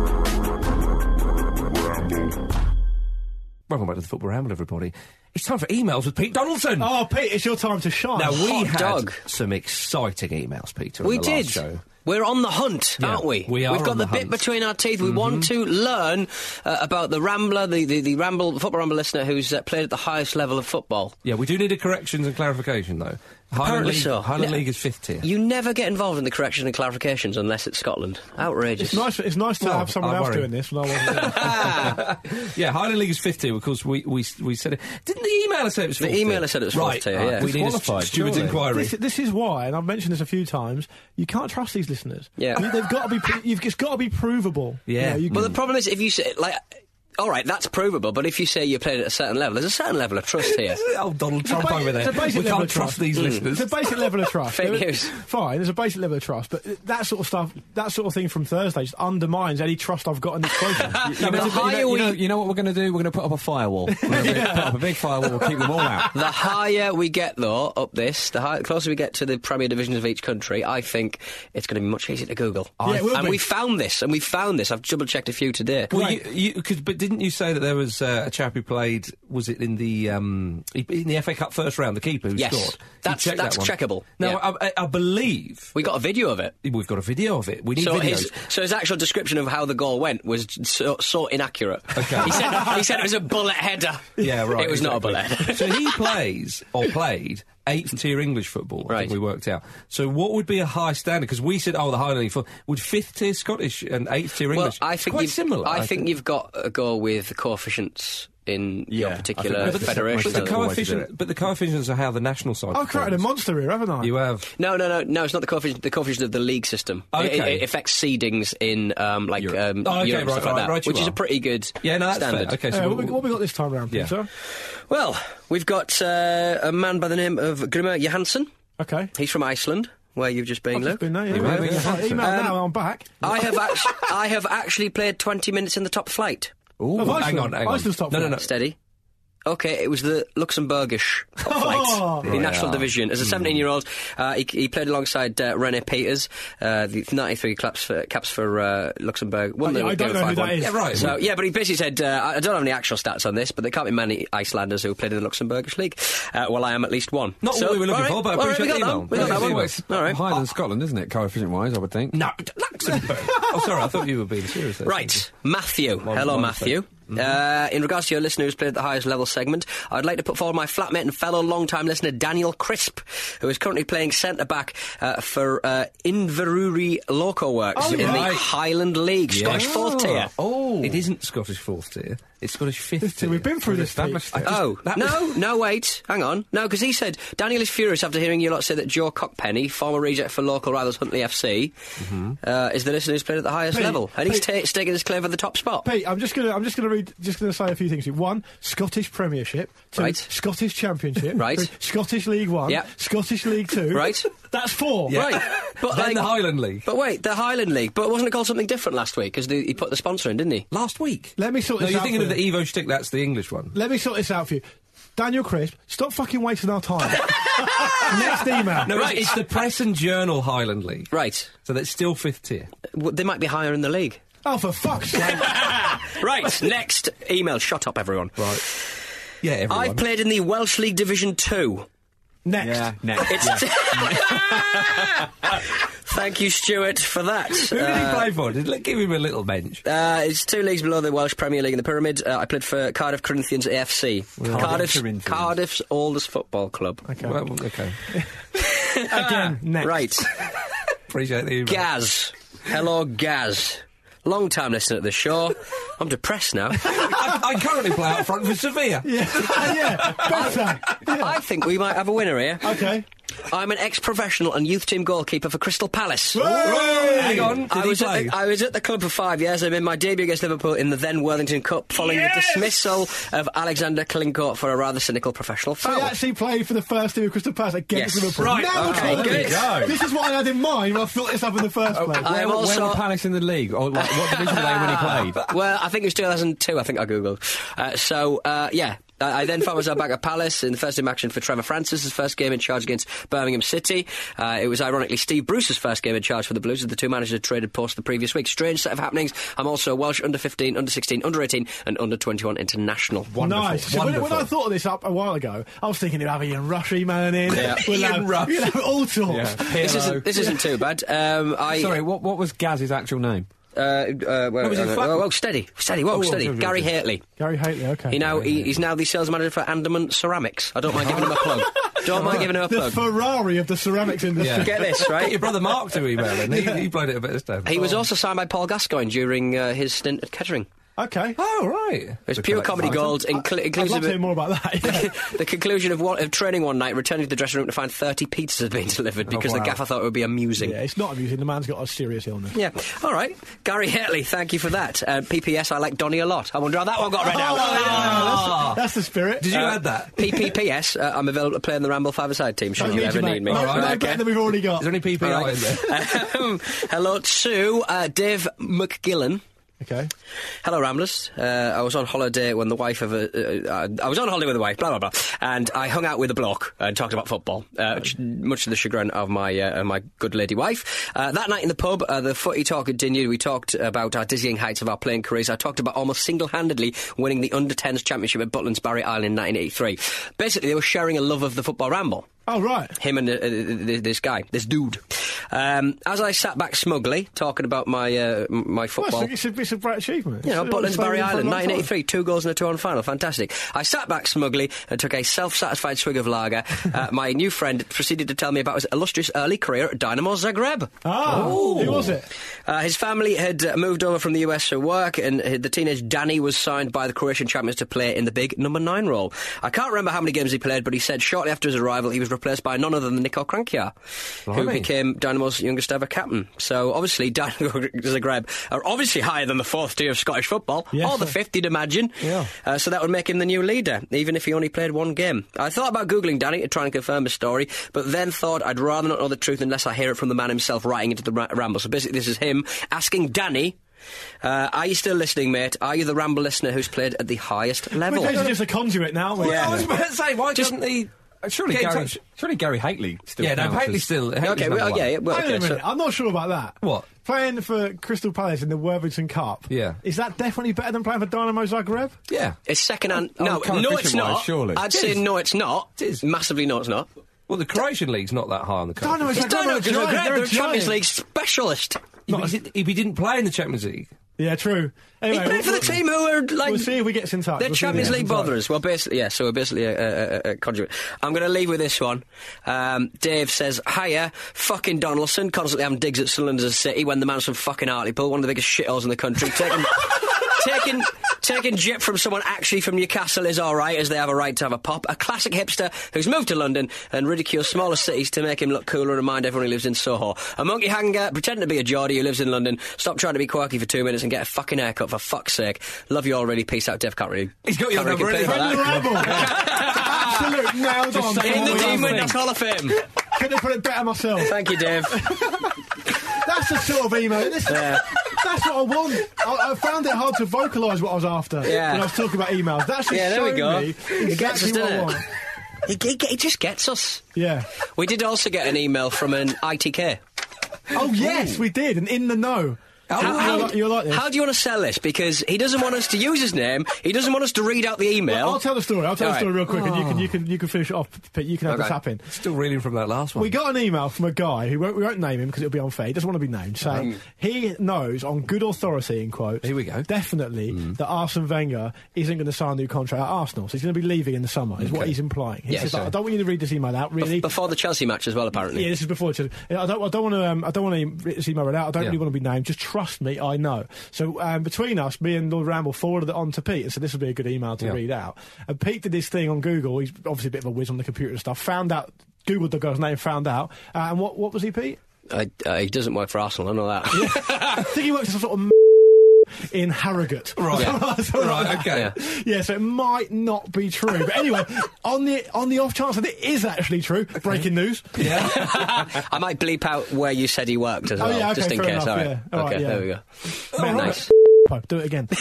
Welcome back to the Football Ramble, everybody. It's time for emails with Pete Donaldson. Oh, Pete, it's your time to shine. now we hot had dog. some exciting emails, Peter. on We the did. Last show. We're on the hunt, Yeah, aren't we? we are We've got on the, the bit hunt. between our teeth. We want to learn uh, about the Rambler, the, the, the Ramble, the Football Ramble listener who's uh, played at the highest level of football. Yeah, we do need a corrections and clarification, though. Highland Apparently League, so. Highland Yeah. League is fifth tier. You never get involved in the corrections and clarifications unless it's Scotland. Outrageous. It's nice. It's nice to Well, have someone I else worry. doing this when I wasn't there. Yeah, Highland League is fifth tier because we, we, we said it. Didn't the emailer say it was The fourth tier? emailer said it was fourth right, tier, right. yeah. We need a st- Disqualified, stupid surely. inquiry. This, this is why, and I've mentioned this a few times. You can't trust these listeners. Yeah. You- they've got to be. You've just got to be provable. Yeah. You know, you Well, can- the problem is if you say, like, All right, that's provable, but if you say you played at a certain level, there's a certain level of trust here. Oh, Donald Trump ba- over there. it's a basic We level can't of trust trust. these Mm. listeners. It's a basic level of trust. Fake There- news. Fine, there's a basic level of trust, but that sort of stuff, that sort of thing from Thursday just undermines any trust I've got in this program. You, the know, you, higher know, we- you, know, you know what we're going to do? We're going to put up a firewall. We're going to put up a big firewall. We'll keep them all out. The higher we get, though, up this, the, higher, the closer we get to the Premier Divisions of each country, I think it's going to be much easier to Google. Yeah, it will and be. we found this, and we found this. I've double-checked a few today. Well, you, you, cause, but didn't you say that there was uh, a chap who played? Was it in the um, in the F A Cup first round? The keeper who Yes. scored. You That's- checked that's that one? checkable. No, Yeah. I, I, I believe We got a video of it. we've got a video of it. We need So videos. his, so his actual description of how the goal went was so, so inaccurate. Okay. He said, he said it was a bullet header. Yeah, right. It was not a exactly. bullet header. So he plays, or played, eighth tier English football, I Right. think we worked out. So what would be a high standard? Because we said, oh, the Highland League, football. Would fifth tier Scottish and eighth tier Well, English? I think quite you've, similar. I, think, you've got to go with the coefficients in your Yeah, I particular think that's the federation. But the, That's the way to do coefficient, it. but the coefficients are how the national side I've created a performs. monster here, haven't I? You have. No, no, no, no. It's not the coefficient. The coefficient of the league system. It, Okay. it affects seedings in um, like Europe. um, Oh, okay, Europe and right, stuff like right, that, right, you which is are. a pretty good Yeah, no, that's standard. fair. Okay, so Uh, what, we'll- we, what we got this time round, Yeah. Peter? Well, we've got uh, a man by the name of Grimmer Johansson. Okay. He's from Iceland, where you've just been, I've Luke. just been there, yeah. You yeah, have, yeah. yeah. Right, Email Um, now, I'm back. I have actually, I have actually played twenty minutes in the top flight. Ooh, Of hang Iceland. on, hang on. Iceland's top No, no, flight. no. Steady. Okay, it was the Luxembourgish top Oh. flight, the national division. As a seventeen-year-old, uh, he, he played alongside uh, René Peters, uh, the ninety-three caps for, caps for uh, Luxembourg. Won Oh, the I don't game know who five one. that is. Yeah, right. So, yeah, but he basically said, uh, I I don't have any actual stats on this, but there can't be many Icelanders who played in the Luxembourgish league. Uh, well, I am at least one. Not so, what we were looking all right, for, but I all right, appreciate we the got email. that. We got that Well, one. it's All right. Highland, Scotland, isn't it? Coefficient-wise, I would think. No, Luxembourg. Oh, sorry, I thought you were being serious there. Right, Matthew. One- Hello, one Matthew. Uh, in regards to your listener who's played at the highest level segment, I'd like to put forward my flatmate and fellow long-time listener Daniel Crisp, who is currently playing centre-back uh, for uh, Inverurie Loco Works Oh, in the right. Highland League, Scottish fourth tier. Oh. It isn't Scottish fourth tier. It's Scottish fifth This- tier. We've been through this, Pete. established it. Oh, that no, no, wait, hang on. No, because he said, Daniel is furious after hearing you lot say that Joe Cockpenny, former reject for local rivals Huntley F C, uh, is the listener who's played at the highest Pete, level. And he's Pete. ta- staking his claim for the top spot. Pete, I'm just gonna, I'm just gonna read, just gonna say a few things. here. One, Scottish Premiership. Two, Right. Scottish Championship. Right. Three, Scottish League One. Yep. Scottish League Two. Right. That's four. Yeah. Right. But Then like, the Highland League. But wait, the Highland League. But wasn't it called something different last week? Because he put the sponsor in, didn't he? Last week. Let me sort No, this you're out thinking for of the you. Evo Stick, that's the English one. Let me sort this out for you. Daniel Crisp, stop fucking wasting our time. Next email. No, Right. it's, it's the Press and Journal Highland League. Right. So that's still fifth tier. W- They might be higher in the league. Oh, for fuck's sake. Right, next email. Shut up, everyone. Right. Yeah, everyone. I've played in the Welsh League Division two. Next. Yeah, next. It's Thank you, Stuart, for that. Who did he play for? Did, let- give him a little bench. Uh, it's two leagues below the Welsh Premier League in the Pyramid. Uh, I played for Cardiff Corinthians A F C. Cardiff's, Corinthians. Cardiff's oldest football club. Okay. Well, okay. Again, next. Right. Appreciate the email. Gaz. Hello, Gaz. Long time listener to the show. I'm depressed now. I, I currently play out front for Sevilla. Yeah, yeah, better. Yeah. I think we might have a winner here. Okay. I'm an ex-professional and youth team goalkeeper for Crystal Palace. Hang on, did I he was, at play? the, I was at the club for five years. I made my debut against Liverpool in the then Worthington Cup following the dismissal of Alexander Klincourt for a rather cynical professional So foul. he actually played for the first team of Crystal Palace against Yes. Liverpool. Right, Now we're okay, talking. good. Go. This is what I had in mind when I thought this up in the first place. I am where, also- where were Palace in the league? Or like, what division were they when he played? Well, I think it was two thousand two, I think I googled. Uh, so, uh, yeah. I I then found myself back at Palace in the first team action for Trevor Francis, his first game in charge against Birmingham City. Uh, it was ironically Steve Bruce's first game in charge for the Blues, as the two managers had traded post the previous week. Strange set of happenings. I'm also a Welsh under fifteen, under sixteen, under eighteen and under twenty-one international. Wonderful. Nice. So when, when Wonderful. I thought of this up a while ago, I was thinking you'd have Ian Rush emailing in. Yeah. We'll Ian have, Rush. we'll have all sorts. Yeah. This isn't, this isn't too bad. Um, I, Sorry, what, what was Gaz's actual name? Uh, uh, well, was his uh, flat- well, well, steady, steady, whoa, Oh, steady. sorry, Gary sorry. Haitley. Gary Haitley, okay. He now he, he's now the sales manager for Andaman Ceramics. I don't mind giving him a plug. Don't mind giving him a the plug. Ferrari of the ceramics industry. Yeah. Get this Get right. your brother Mark to email in. He, he played it a bit this time. He was also signed by Paul Gascoigne during uh, his stint at Kettering. Okay. Oh, right. It's pure comedy gold, incl- I'd inclusive love to hear more about that. Yeah. the conclusion of, one, of training one night, returning to the dressing room to find thirty pizzas had been delivered because wow. the gaffer thought it would be amusing. Yeah, it's not amusing. The man's got a serious illness. Yeah. All right. Gary Hatley, thank you for that. Uh, P P S, I like Donny a lot. I wonder how that one got read Oh, out. yeah, that's, that's the spirit. Did you Uh, add that? P P P S, uh, I'm available to play in the Ramble five-a-side team, should Don't you need ever you, mate. need me. No, All right, no okay. better than we've already got. Is there any P P I All right. in there? Um, hello to uh, Dave McGillan. Okay. Hello, Ramblers. Uh, I was on holiday when the wife of a... Uh, uh, I was on holiday with the wife, blah, blah, blah. And I hung out with a bloke and talked about football, uh, ch- much to the chagrin of my uh, my good lady wife. Uh, that night in the pub, uh, the footy talk continued. We talked about our dizzying heights of our playing careers. I talked about almost single-handedly winning the under tens championship at Butland's Barry Island in nineteen eighty-three. Basically, they were sharing a love of the football ramble. Oh, right. Him and uh, uh, this guy, this dude. Um, as I sat back smugly, talking about my uh, my football... Well, it's, a, it's a great achievement. You know, It's- Butland's it's Barry stayed in for a Island, long nineteen eighty-three, time. two goals in a two-on final, fantastic. I sat back smugly and took a self-satisfied swig of lager. uh, my new friend proceeded to tell me about his illustrious early career at Dynamo Zagreb. Ah, Ooh. who was it? Uh, his family had uh, moved over from the U S for work, and uh, the teenage Danny was signed by the Croatian champions to play in the big number nine role. I can't remember how many games he played, but he said shortly after his arrival he was replaced by none other than Niko Kranjčar, who Blimey. became Dynamo's youngest ever captain. So obviously Dynamo Zagreb are obviously higher than the fourth tier of Scottish football, Yes, or the sir. fifth, you'd imagine. Yeah. Uh, so that would make him the new leader, even if he only played one game. I thought about Googling Danny to try and confirm his story, but then thought I'd rather not know the truth unless I hear it from the man himself writing into the ra- Ramble. So basically this is him asking Danny, uh, are you still listening, mate? Are you the Ramble listener who's played at the highest level? We're just a conduit now. aren't we? Yeah. I was about to say, why Just- doesn't he... Uh, Surely Get in Gary, touch. surely Gary Haitley still Yeah, no, counts Haley as- still... Okay, Haley's well, number yeah, one. yeah, well, Hang on okay, a minute. so- I'm not sure about that. What? Playing for Crystal Palace in the Worthington Cup. Yeah. Is that definitely better than playing for Dynamo Zagreb? Yeah. It's second hand. Oh, No, kind of no, it's fishing-wise, not. surely. I'd It say is. no, it's not. It is. Massively no, it's not. Well, the Croatian league's not that high on the card. Dynamo It's Zagreb Dynamo are a giant, Zagreb. they're They're a a Champions giant. League specialist. If he, did, if he didn't play in the Champions League... Yeah, true. He Anyway, played for the we'll- team who are like... We'll see if we get in touch. They're We'll see if we Champions get League in touch. botherers. Well, basically, yeah, so we're basically a, a, a conduit. I'm going to leave with this one. Um, Dave says, hiya, fucking Donaldson, constantly having digs at Sunderland as a city when the man's from fucking Hartlepool, one of the biggest shitholes in the country. Taking, taking, taking jip from someone actually from Newcastle is alright, as they have a right to have a pop. A classic hipster who's moved to London and ridicules smaller cities to make him look cooler and remind everyone he lives in Soho. A monkey hanger, pretending to be a Geordie who lives in London. Stop trying to be quirky for two minutes and get a fucking haircut, for fuck's sake. Love you all, really. Peace out, Dave. Can't really... He's got your can't really number, complain hasn't about he? that. Friend of the Ramble. Absolute nailed on. say In the What Dean do you Windass Hall of Fame. Couldn't have put it better myself. Thank you, Dave. That's the sort of email. This, That's what I want. I, I found it hard to vocalise what I was after Yeah. when I was talking about emails. That's just Yeah, there we showing go. me It gets us, exactly what I doesn't want. it? He, he, he just gets us. Yeah. We did also get an email from an I T K. Oh, yes, we did. And in the know. How, You're how- like- you're like this. how do you want to sell this? Because he doesn't want us to use his name. He doesn't want us to read out the email. Well, I'll tell the story. I'll tell All the story right. real quick, and you can you can you can finish it off. Pete. You can have the Okay. tap in. Still reeling from that last one. We got an email from a guy who won't, we won't name him because it'll be unfair. He doesn't want to be named, saying he knows on good authority, in quotes, Here we go. definitely that Arsene Wenger isn't going to sign a new contract at Arsenal, so he's going to be leaving in the summer. Is what he's implying. He Yeah, says, so- I don't want you to read this email out. Really, Before the Chelsea match as well, apparently. yeah, this is before. Chelsea. I don't. I don't want to. Um, I don't want to read this email read out. I don't Yeah. really want to be named. Just trust me. I know. So um, between us, me and Lord Ramble forwarded it on to Pete and said this would be a good email to Yeah. read out. And Pete did this thing on Google. He's obviously a bit of a whiz on the computer and stuff. Found out. Googled the guy's name. Found out. Uh, and what? What was he, Pete? Uh, uh, he doesn't work for Arsenal, I know that. I think he works as some sort of in Harrogate. Right. Something like Right, that. okay. Yeah. Yeah, so it might not be true. But anyway, on the on the off chance that it is actually true, breaking news. Yeah. I might bleep out where you said he worked as Oh, well, yeah, okay, just in fair case. enough, All right. yeah. All okay, right, yeah. there we go. Man, Nice. Do it again. Can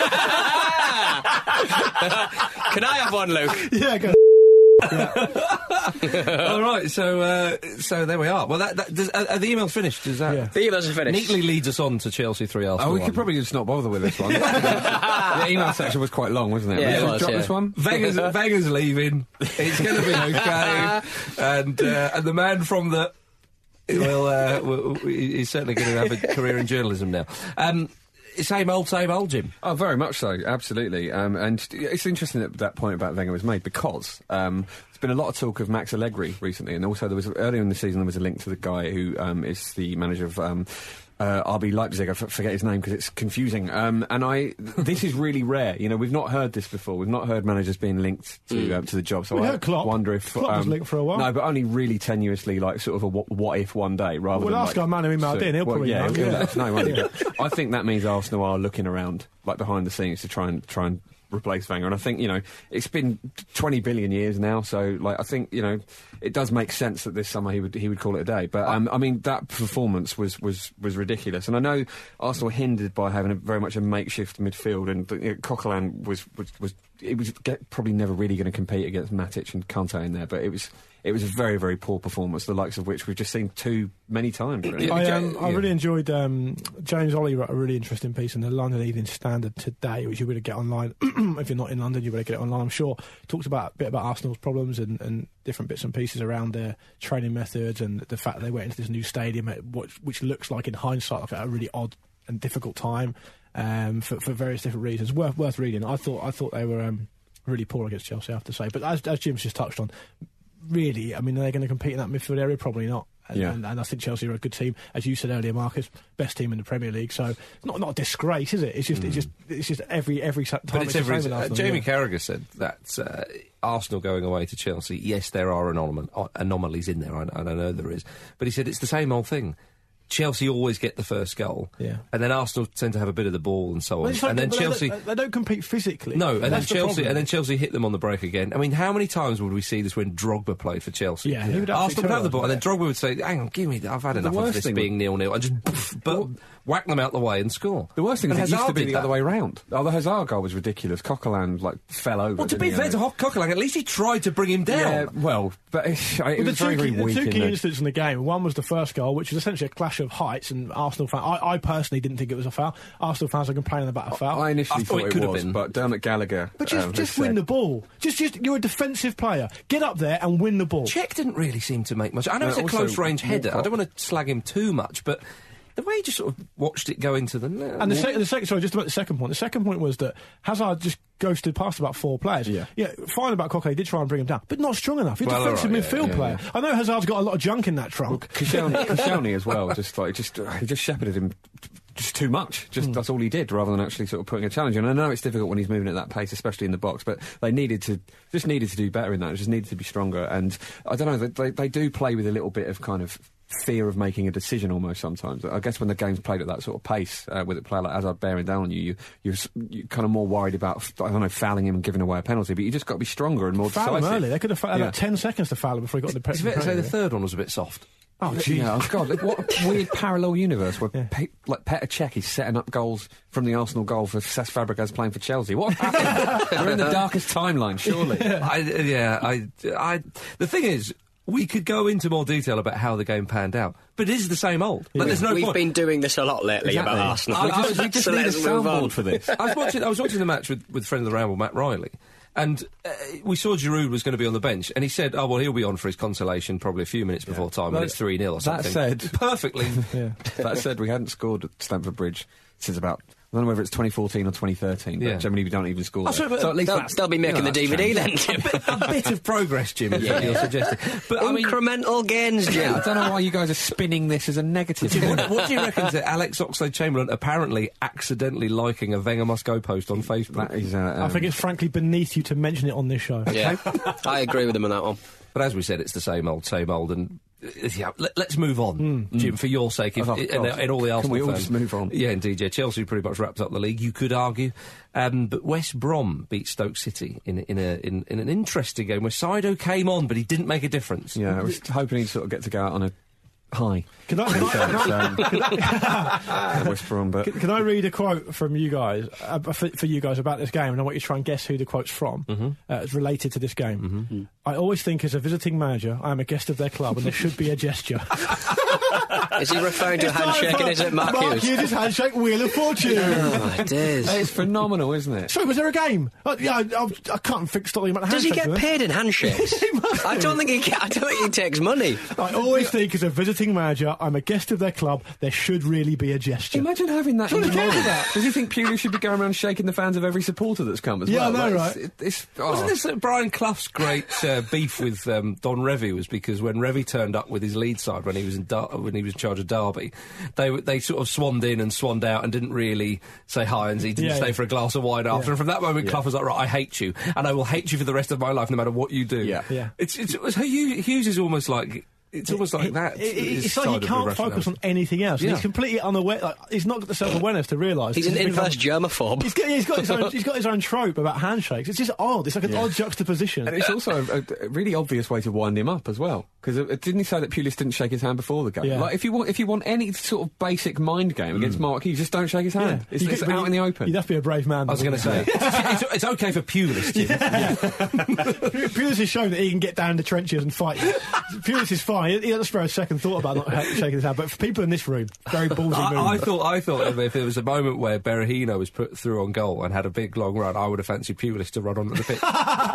I have one, Luke? Yeah, go. All right, so uh, so there we are. Well, that, that does, uh, are the emails finished? Does that Yeah. The emails are finished. neatly leads us on to Chelsea three Arsenal Oh, we one. could probably just not bother with this one. The email section was quite long, wasn't it? Yeah, it Should we was, drop yeah. this one? Wenger's, Wenger's leaving. It's going to be okay, and uh, and the man from the well, uh, will, he's certainly going to have a career in journalism now. Um, same old, same old, Jim. Oh, very much so, absolutely. Um, and it's interesting that that point about Wenger was made because um, there's been a lot of talk of Max Allegri recently, and also there was earlier in the season there was a link to the guy who um, is the manager of. Um, uh, R B Leipzig. I f- forget his name because it's confusing. Um, and I, this is really rare. You know, we've not heard this before. We've not heard managers being linked to Mm. um, to the job. So We I heard Klopp. wonder if Klopp was um, linked for a while. No, but only really tenuously, like sort of a what, what if one day, rather We'll than. ask like, our man who emailed so- in, he'll well, probably yeah, know, he'll yeah. let us know, won't he? But I think that means Arsenal are looking around, like behind the scenes, to try and try and replace Wenger. And I think, you know, it's been twenty billion years now, so like I think, you know, it does make sense that this summer he would he would call it a day. But um, I mean, that performance was, was, was ridiculous. And I know Arsenal were hindered by having a, very much a makeshift midfield, and you know, Coquelin was was, was it was get, probably never really going to compete against Matic and Kante in there, but it was it was a very, very poor performance, the likes of which we've just seen too many times. Really. I, um, I yeah. really enjoyed um, James Ollie wrote a really interesting piece in the London Evening Standard today, which you better get online. If you're not in London, you better get it online, I'm sure. Talks about a bit about Arsenal's problems and, and different bits and pieces around their training methods and the fact that they went into this new stadium, at what, which looks like in hindsight like a really odd and difficult time um, for, for various different reasons. Worth worth reading. I thought I thought they were um, really poor against Chelsea, I have to say. But as, as Jim's just touched on, really, I mean, are they going to compete in that midfield area? Probably not. And, Yeah. and, and I think Chelsea are a good team, as you said earlier, Marcus. Best team in the Premier League, so it's not not a disgrace, is it? It's just, it's just, it's just every every sa- time. But it's the every. same with Uh, Arsenal, Jamie yeah. Carragher said that uh, Arsenal going away to Chelsea. Yes, there are anom- anomalies in there. I, I know there is, but he said it's the same old thing. Chelsea always get the first goal, Yeah. and then Arsenal tend to have a bit of the ball and so on. Well, it's like- and then but they Chelsea. don't, they don't compete physically. No, and then That's the Chelsea, problem. and then Chelsea hit them on the break again. I mean, how many times would we see this when Drogba played for Chelsea? Yeah, he would Arsenal absolutely would have the ball, turn and then Drogba would say, "Hang on, give me, that. I've had enough of worst this thing being nil-nil," and just poof, but whack them out the way and score. The worst thing is And it used to Hazard be did the that. other way round. Oh, the Hazard goal was ridiculous. Coquelin, like, fell over. Well, to didn't be he? fair to Hock Coquelin, at least he tried to bring him down. Yeah, well, but it, it Well, the was very, two, very key, weak the two in key the- incidents in the game. One was the first goal, which was essentially a clash of heights, and Arsenal fans. I, I personally didn't think it was a foul. Arsenal fans are complaining about a foul. I initially I thought thought it it, could have was, been. but Dermot Gallagher. but just, um, just has win said- the ball. Just, just you're a defensive player. Get up there and win the ball. Czech didn't really seem to make much. I know No, it's a also close range more header. I prop. don't want to slag him too much, but the way he just sort of watched it go into the net. And the, sec- the second, sorry, just about the second point. The second point was that Hazard just ghosted past about four players. Yeah. yeah. Fine about Coquelin, he did try and bring him down, but not strong enough. He's a Well, defensive all right, midfield yeah, player. yeah, I know Hazard's got a lot of junk in that trunk. Koscielny, Koscielny as well, just like just uh, he just shepherded him just too much. Just Hmm. that's all he did, rather than actually sort of putting a challenge in. I know it's difficult when he's moving at that pace, especially in the box, but they needed to just needed to do better in that. It just needed to be stronger. And I don't know, they they, they do play with a little bit of kind of fear of making a decision almost sometimes. I guess when the game's played at that sort of pace, uh, with a player like Hazard bearing down on you, you you're, s- you're kind of more worried about, I don't know, fouling him and giving away a penalty. But you just got to be stronger and more Foul him decisive. early. They could have had Yeah. about ten seconds to foul him before he got the It's press. fair to say the third one was a bit soft. Oh, jeez. Yeah, oh God, like, what a weird parallel universe where Pe- like Petr Cech is setting up goals from the Arsenal goal for Cesc Fabregas playing for Chelsea. What happened? We're in the darkest timeline, surely. I, yeah, I, I. The thing is, we could go into more detail about how the game panned out, but it is the same old. Like, there's no We've point. been doing this a lot lately Exactly. about Arsenal. We just, we just So need a let's move on. soundboard for this. I was watching. I was watching the match with with friend of the Ramble, Matt Riley, and uh, we saw Giroud was going to be on the bench, and he said, "Oh well, he'll be on for his consolation probably a few minutes before time, That- and it's three nil or that something." said- perfectly. Yeah. That said, we hadn't scored at Stamford Bridge since about, I don't know whether it's twenty fourteen or twenty thirteen, but Yeah. generally we don't even score Oh, there. so, but So at least They'll, that's- they'll be you making know, the D that's V D changed. then, Jim. a bit of progress, Jim, is what you're suggesting. But I mean, Incremental gains, Jim. Yeah, I don't know why you guys are spinning this as a negative. what, what do you reckon to Alex Oxlade-Chamberlain apparently accidentally liking a Wenger Must Go post on Facebook? That is, uh, I um, think it's frankly beneath you to mention it on this show. Yeah, I agree with him on that one. But as we said, it's the same old, same old, and uh, yeah, let, let's move on, Jim, for your sake, if, Oh, and, God. and all the Arsenal Can we all fans. just move on? Yeah, indeed. Yeah, Chelsea pretty much wrapped up the league. You could argue, um, but West Brom beat Stoke City in in a in, in an interesting game where Saido came on, but he didn't make a difference. Yeah, I was hoping he'd sort of get to go out on a high. Can I, can I, can I, Um, West Brom, but Can, can I read a quote from you guys, uh, for, for you guys about this game, and I want you to try and guess who the quote's from. Mm-hmm. Uh, it's related to this game. I always think as a visiting manager, I am a guest of their club, and there should be a gesture. Is he referring to a It's not handshake and fun. is it Mark Mark Hughes? Hughes' handshake, Wheel of Fortune. Oh, it is. it's phenomenal, isn't it? Sorry, was there a game? Uh, yeah, I, I, I can't fix talking about the Does he handshake. get paid in handshakes? I don't think he. Get, I don't think he takes money. I always think as a visiting manager, I'm a guest of their club, there should really be a gesture. Imagine having that. Do you in want to your get mind. to that? Does he think Pulis should be going around shaking the fans of every supporter that's come as Yeah, well? I know, Like, right? It's, it's, oh. Wasn't this uh, Brian Clough's great uh, beef with um, Don Revie was because when Revie turned up with his lead side when he was in Dar- when he was in charge of Derby, they they sort of swanned in and swanned out and didn't really say hi, and he didn't Yeah, stay yeah. for a glass of wine after. Yeah. And from that moment, Yeah. Clough was like, right, I hate you, and I will hate you for the rest of my life, no matter what you do. Yeah. Yeah. It's it's, it's Hughes Hughes is almost like. It's almost like that. It- it- his it's like side he of can't irrationality. focus on anything else. And Yeah. He's completely unaware. Like, he's not got the self-awareness to realise. He's an become- inverse germaphobe. He's got, yeah, he's got his own. He's got his own trope about handshakes. It's just odd. It's like an Yeah. odd juxtaposition. And it's also a, a really obvious way to wind him up as well. Because uh, didn't he say that Pulis didn't shake his hand before the game? Yeah. Like if you want, if you want any sort of basic mind game against Mark Hughes, just don't shake his hand. It's, You it's could- but out you- in the open. You'd have to be a brave man. I was going to say, it's, it's, it's okay for Pulis, Jim. Pulis has shown that he can get down in the trenches and fight. Pulis is fine. He, he doesn't spare a second thought about not shaking his hand. But for people in this room, very ballsy move. I, I thought, I thought if, if there was a moment where Berahino was put through on goal and had a big long run, I would have fancied Pulis to run onto the pitch,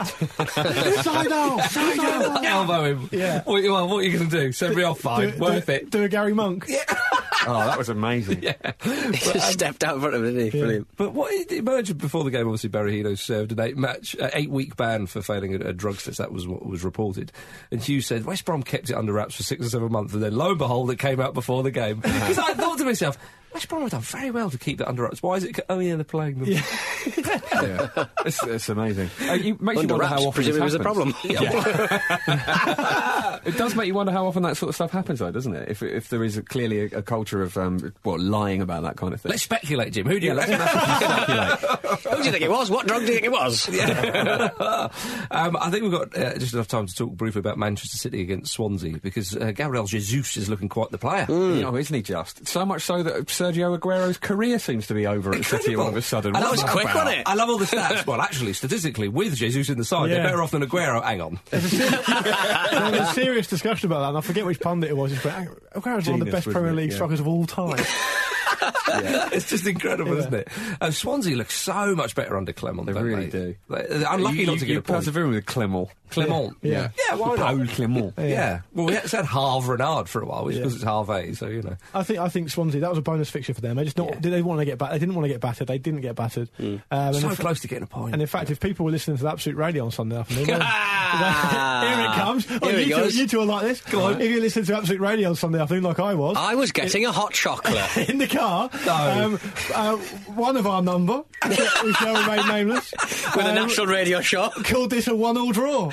Side out! Side out! elbow him. Yeah. What, you- what are you going to do? Send me off, fine, Do- worth do, it. Do a Gary Monk. Oh, that was amazing. He just stepped out in front of him, didn't he? Brilliant. But what it emerged before the game, obviously Berahino served an eight match, uh, eight week ban for failing a, a drug test. That was what was reported. And Hughes said West Brom kept it under wraps for six or seven months, and then lo and behold, it came out before the game. Because I thought to myself, West Brom have done very well to keep that under wraps. Why is it? Oh yeah, they're playing them. Yeah. Yeah. It's, it's amazing. Uh, you, makes Under you wonder wraps, how often presumably this it was a happens. problem. It does make you wonder how often that sort of stuff happens, though, doesn't it? If if there is a, clearly a, a culture of um, what lying about that kind of thing. Let's speculate, Jim. Who do you Yeah, reckon? Who do you think it was? What drug do you think it was? um, I think we've got uh, just enough time to talk briefly about Manchester City against Swansea, because uh, Gabriel Jesus is looking quite the player. You know, isn't he just? So much so that Sergio Aguero's career seems to be over at City all of a sudden. I love What's it. that quick, about? wasn't it? I love all the stats. Well, actually, statistically, with Jesus in the side, Yeah. they're better off than Aguero. Hang on. There was a serious discussion about that, and I forget which pundit it was. He went, Aguero's one of the Genius, best wasn't Premier it? League Yeah. strikers of all time. It's just incredible, isn't it? Uh, Swansea looks so much better under Clement. They don't really they? do. They- They're unlucky you, not to you, get a point. persevering with Clement. Clement. Yeah. Yeah, why not? Paul Clement. Yeah. Well, we had said Harve Renard for a while, which Yeah. because it's Harvey, so you know. I think I think Swansea, that was a bonus fixture for them. They just not Yeah. did they want to get back. They didn't want to get battered. They didn't get battered. Um, and So in fa- close to getting a point. And in fact, if people were listening to the Absolute Radio on Sunday afternoon, well, Ah! here it comes. Oh, Here you, it two, goes. you two are like this. Go on. If you listen to Absolute Radio on Sunday afternoon, like I was, I was getting a hot chocolate. in the car, No. um, uh, one of our number, we shall remain nameless, With a um, national radio show. called this a one-all draw.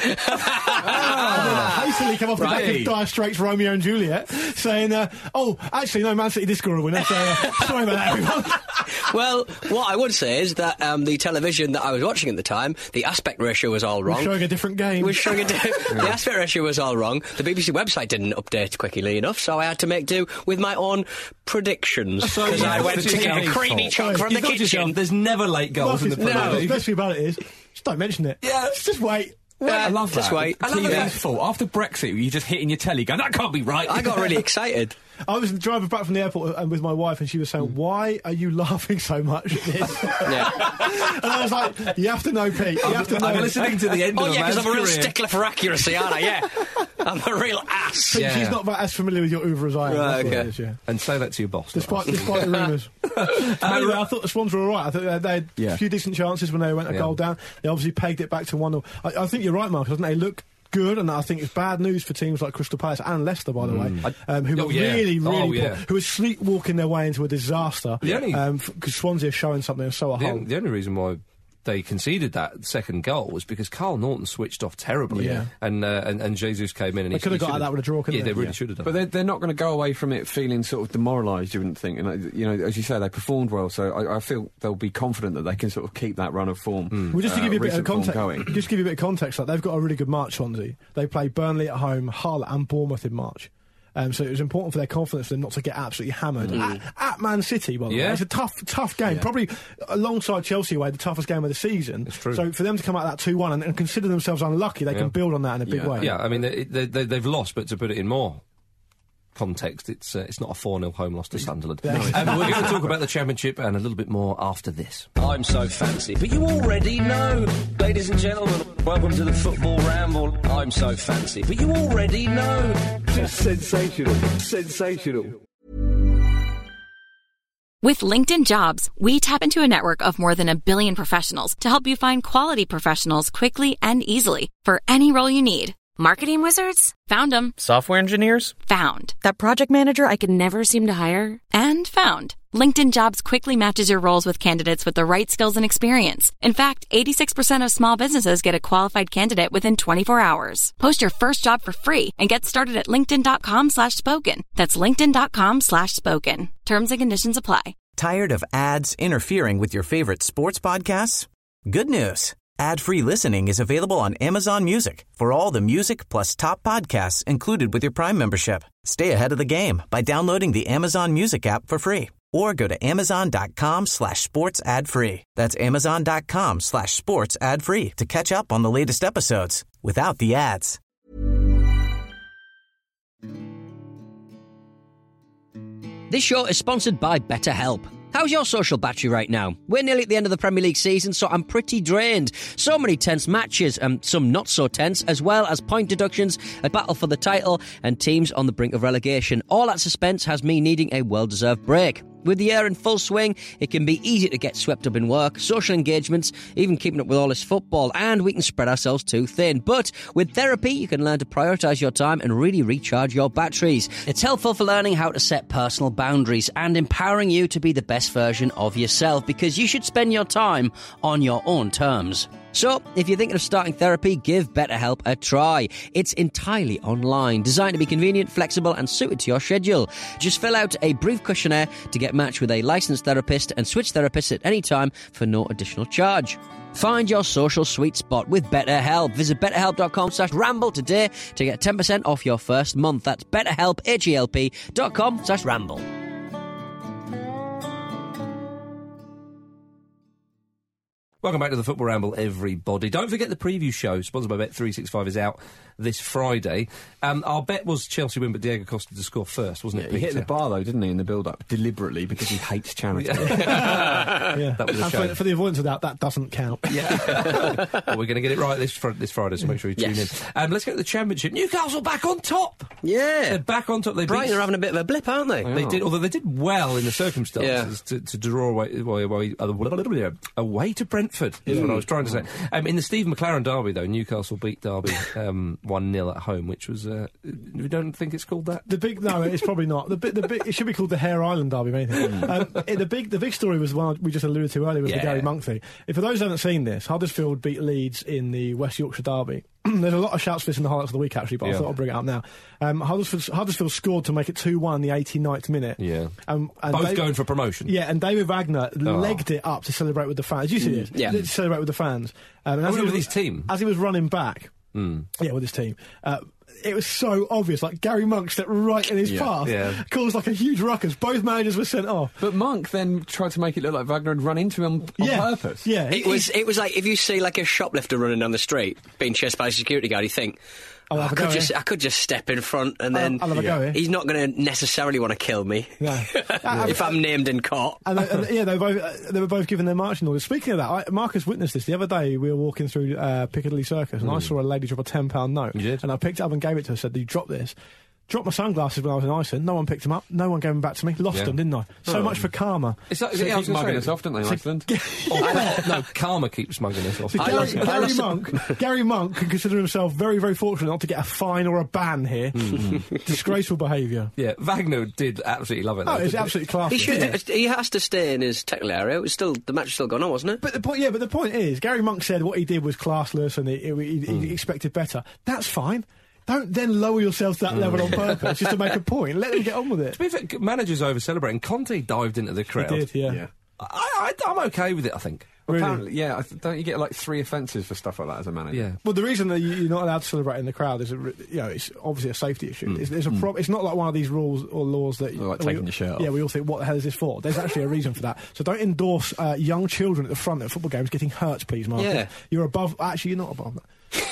ah. And then hastily come off the back Right. of Dire Straits' Romeo and Juliet, saying, uh, "Oh, actually, no, Man City did score a winner." So uh, sorry about that, everyone. Well, what I would say is that um, the television that I was watching at the time, the aspect ratio was all wrong. Showing a different game. was showing a di- the aspect ratio was all wrong. The B B C website didn't update quickly enough, so I had to make do with my own predictions. So Because you I thought went to to get a yourself- creamy chocolate from You the thought to yourself, kitchen. there's never late goals in the Premier no, League. the best thing about it is, just don't mention it. Yeah. just wait. I love just that. wait. I I love love it. fault. After Brexit, you're just hitting your telly going, that can't be right. I got really excited. I was driving back from the airport and with my wife, and she was saying, "Why are you laughing so much at this?" Yeah. And I was like, "You have to know, Pete. You have to know." I'm listening to the end Oh of a yeah, because man's I'm a real career. stickler for accuracy, aren't I? Yeah. I'm a real ass. Pete, Yeah. She's not as familiar with your oeuvre as I am. Right, That's what okay. it is, yeah. And say that to your boss. Despite, despite the rumours. Anyway, I thought the Swans were all right. I thought they, they had Yeah. a few decent chances when they went a Yeah. goal down. They obviously pegged it back to one nil. I, I think you're right, Mark, doesn't they look good, and I think it's bad news for teams like Crystal Palace and Leicester, by the way, um, who Oh, were yeah. really, really Oh, poor, yeah. who were sleepwalking their way into a disaster. The only- Because Swansea are showing something so a The, whole. on- the only reason why they conceded that second goal was because Carl Norton switched off terribly, Yeah. and, uh, and and Jesus came in and They he could have he got should've- that with a draw, couldn't Yeah, they? they really Yeah. should have done. But they're, they're not going to go away from it feeling sort of demoralised, you wouldn't think. And, uh, you know, as you say, they performed well, so I, I feel they'll be confident that they can sort of keep that run of form. Well, just to uh, give you a bit of recent form context, going. just to give you a bit of context, like they've got a really good March. Swansea, they play Burnley at home, Hull and Bournemouth in March. Um, so it was important for their confidence for them not to get absolutely hammered at, at Man City. By the Yeah. way, it's a tough, tough game. Probably alongside Chelsea away, the toughest game of the season. It's true. So for them to come out that two one and, and consider themselves unlucky, they Yeah. can build on that in a big Yeah. way. Yeah, I mean they, they, they, they've lost, but to put it in more context, it's uh, it's not a four nil home loss to Sunderland. No, it's Um, not. we're going to talk about the Championship and a little bit more after this. I'm so fancy, but you already know. Ladies and gentlemen, welcome to the Football Ramble. I'm so fancy, but you already know. Just sensational. Sensational. With LinkedIn Jobs, we tap into a network of more than a billion professionals to help you find quality professionals quickly and easily for any role you need. Marketing wizards? Found them. Software engineers? Found. That project manager I could never seem to hire? And found. LinkedIn Jobs quickly matches your roles with candidates with the right skills and experience. In fact, eighty-six percent of small businesses get a qualified candidate within twenty-four hours. Post your first job for free and get started at linkedin.com slash spoken. That's linkedin.com slash spoken. Terms and conditions apply. Tired of ads interfering with your favorite sports podcasts? Good news. Ad-free listening is available on Amazon Music for all the music plus top podcasts included with your Prime membership. Stay ahead of the game by downloading the Amazon Music app for free or go to amazon.com slash sports ad free. That's amazon.com slash sports ad free to catch up on the latest episodes without the ads. This show is sponsored by BetterHelp. How's your social battery right now? We're nearly at the end of the Premier League season, so I'm pretty drained. So many tense matches, and some not so tense, as well as point deductions, a battle for the title, and teams on the brink of relegation. All that suspense has me needing a well-deserved break. With the year in full swing, it can be easy to get swept up in work, social engagements, even keeping up with all this football, and we can spread ourselves too thin. But with therapy, you can learn to prioritise your time and really recharge your batteries. It's helpful for learning how to set personal boundaries and empowering you to be the best version of yourself, because you should spend your time on your own terms. So, if you're thinking of starting therapy, give BetterHelp a try. It's entirely online, designed to be convenient, flexible, and suited to your schedule. Just fill out a brief questionnaire to get matched with a licensed therapist and switch therapists at any time for no additional charge. Find your social sweet spot with BetterHelp. Visit betterhelp.com slash ramble today to get ten percent off your first month. That's betterhelp, H-E-L-P dot com slash ramble. Welcome back to the Football Ramble, everybody. Don't forget the preview show, sponsored by Bet three sixty-five, is out this Friday. Um, our bet was Chelsea win, but Diego Costa to score first, wasn't yeah, it, He Peter? hit the bar, though, didn't he, in the build-up, deliberately, because he hates charity. yeah. That was a and shame. for, for the avoidance of that, that doesn't count. Yeah. Well, we're going to get it right this fr- this Friday, so make sure you tune Yes. in. Um, let's get to the Championship. Newcastle back on top! Yeah. They're back on top. They Brighton beat- are having a bit of a blip, aren't they? They did, although they did well in the circumstances Yeah. to, to draw away, away, away, uh, away to Brentford, is what I was trying to say. Um, in the Steve McLaren derby, though, Newcastle beat Derby um, one nil at home, which was... Uh, you don't think it's called that? The big no, it's probably not. The big, the big, it should be called the Hare Island Derby. If anything. um, it, the big, the big story was the one we just alluded to earlier with Yeah. the Gary Monk thing. If for those who haven't seen this, Huddersfield beat Leeds in the West Yorkshire Derby. There's a lot of shouts for this in the highlights of the week, actually, but Yeah. I thought I'd bring it up now. Um, Huddersfield, Huddersfield scored to make it two one in the eighty-ninth minute. Yeah. Um, and Both Dave- going for promotion. Yeah, and David Wagner Oh. legged it up to celebrate with the fans. Did you see this? yeah. To celebrate with the fans. Um, and Oh, as he with was- his team? As he was running back, Mm. yeah, with his team. Uh, it was so obvious, like Gary Monk stepped right in his Yeah. path, Yeah. caused like a huge ruckus. Both managers were sent off. But Monk then tried to make it look like Wagner had run into him on, on yeah, purpose. yeah. It was it was like if you see like a shoplifter running down the street being chased by a security guard, you think, I'll oh, have I a could go just here. I could just step in front and I'll- then I'll have a go here. he's not going to necessarily want to kill me No. if I'm named and caught. And, they, and yeah, they were both uh, they were both given their marching orders. Speaking of that, I, Marcus witnessed this the other day. We were walking through uh, Piccadilly Circus, and I saw a lady drop a ten pound note. You did? And I picked it up and gave it to her. Said, "You dropped this." Dropped my sunglasses when I was in Iceland. No one picked them up. No one gave them back to me. Lost Yeah. them, didn't I? So Oh. much for karma. It's like, So yeah, I was keep gonna mugging say- us off, don't they, in Iceland? Oh, no, karma keeps mugging us off. So I Gary, lost- I Gary lost a- Monk, Gary Monk can consider himself very, very fortunate not to get a fine or a ban here. Disgraceful behaviour. Yeah, Wagner did absolutely love it. Oh, though, it's didn't he? absolutely classy. He should. Yeah. He has to stay in his technical area. It was still the match was still going on, wasn't it? But the point, yeah, but the point is, Gary Monk said what he did was classless and he, he, he expected better. That's fine. Don't then lower yourself to that level on purpose just to make a point. Let them get on with it. To be fair, managers over celebrating. Conte dived into the crowd. He did, yeah. Yeah. I, I, I'm okay with it, I think. Really? Apparently, yeah, I th- don't you get like three offences for stuff like that as a manager? Yeah. Well, the reason that you- you're not allowed to celebrate in the crowd is, a, re- you know, it's obviously a safety issue. It's, there's a prob- it's not like one of these rules or laws that Like we- taking your shirt off. Yeah, we all think, what the hell is this for? There's actually a reason for that. So don't endorse uh, young children at the front at football games getting hurt, please, Mark. Yeah. You're above. Actually, you're not above that.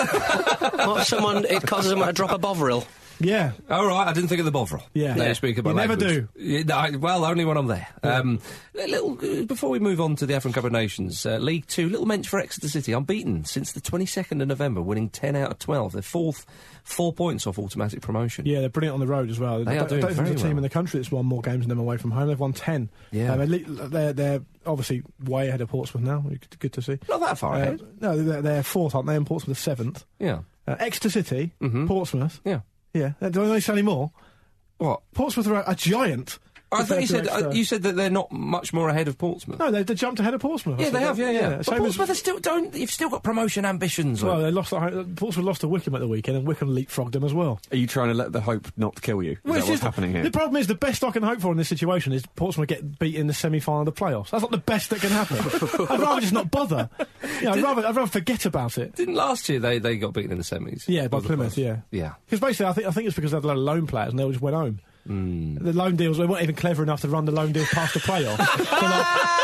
Or someone it causes someone to drop a bovril. Yeah. All right, I didn't think of the Bovril. Yeah. Now Yeah. you speak about You never language. Yeah, no, I- well, only when I'm there. Um, a little uh, before we move on to the African Cup of Nations, uh, League Two, little mention for Exeter City, unbeaten since the twenty-second of November, winning ten out of twelve. They're fourth, four points off automatic promotion. Yeah, they're brilliant on the road as well. They I are don't, doing I don't think very there's a team well. in the country that's won more games than them away from home. They've won ten. Yeah. Um, at le- they're, they're obviously way ahead of Portsmouth now. Good to see. Not that far uh, ahead. No, they're, they're fourth, aren't they? And Portsmouth are seventh. Yeah. Uh, Exeter City, mm-hmm. Portsmouth. Yeah. Yeah. Uh, do I know any more? What? Portsmouth are a, a giant. I thought you said Exeter. uh, you said that they're not much more ahead of Portsmouth. No, they, they jumped ahead of Portsmouth. Yeah, they have. Yeah, yeah. yeah. But Same Portsmouth as, are still don't. You've still got promotion ambitions. Well, Luke. they lost. At, Portsmouth lost to Wickham at the weekend, and Wickham leapfrogged them as well. Are you trying to let the hope not kill you? Is Well, that it's what's just- happening here? The problem is the best I can hope for in this situation is Portsmouth get beat in the semi-final of the playoffs. That's not the best that can happen. I'd rather just not bother. Yeah, I'd rather I'd rather forget about it. Didn't last year they, they got beaten in the semis? Yeah, by Or the Plymouth. playoffs? Yeah, Yeah. because basically I think I think it's because they had a lot of loan players and they all just went home. Mm. The loan deals, they weren't even clever enough to run the loan deals past the playoffs. So like,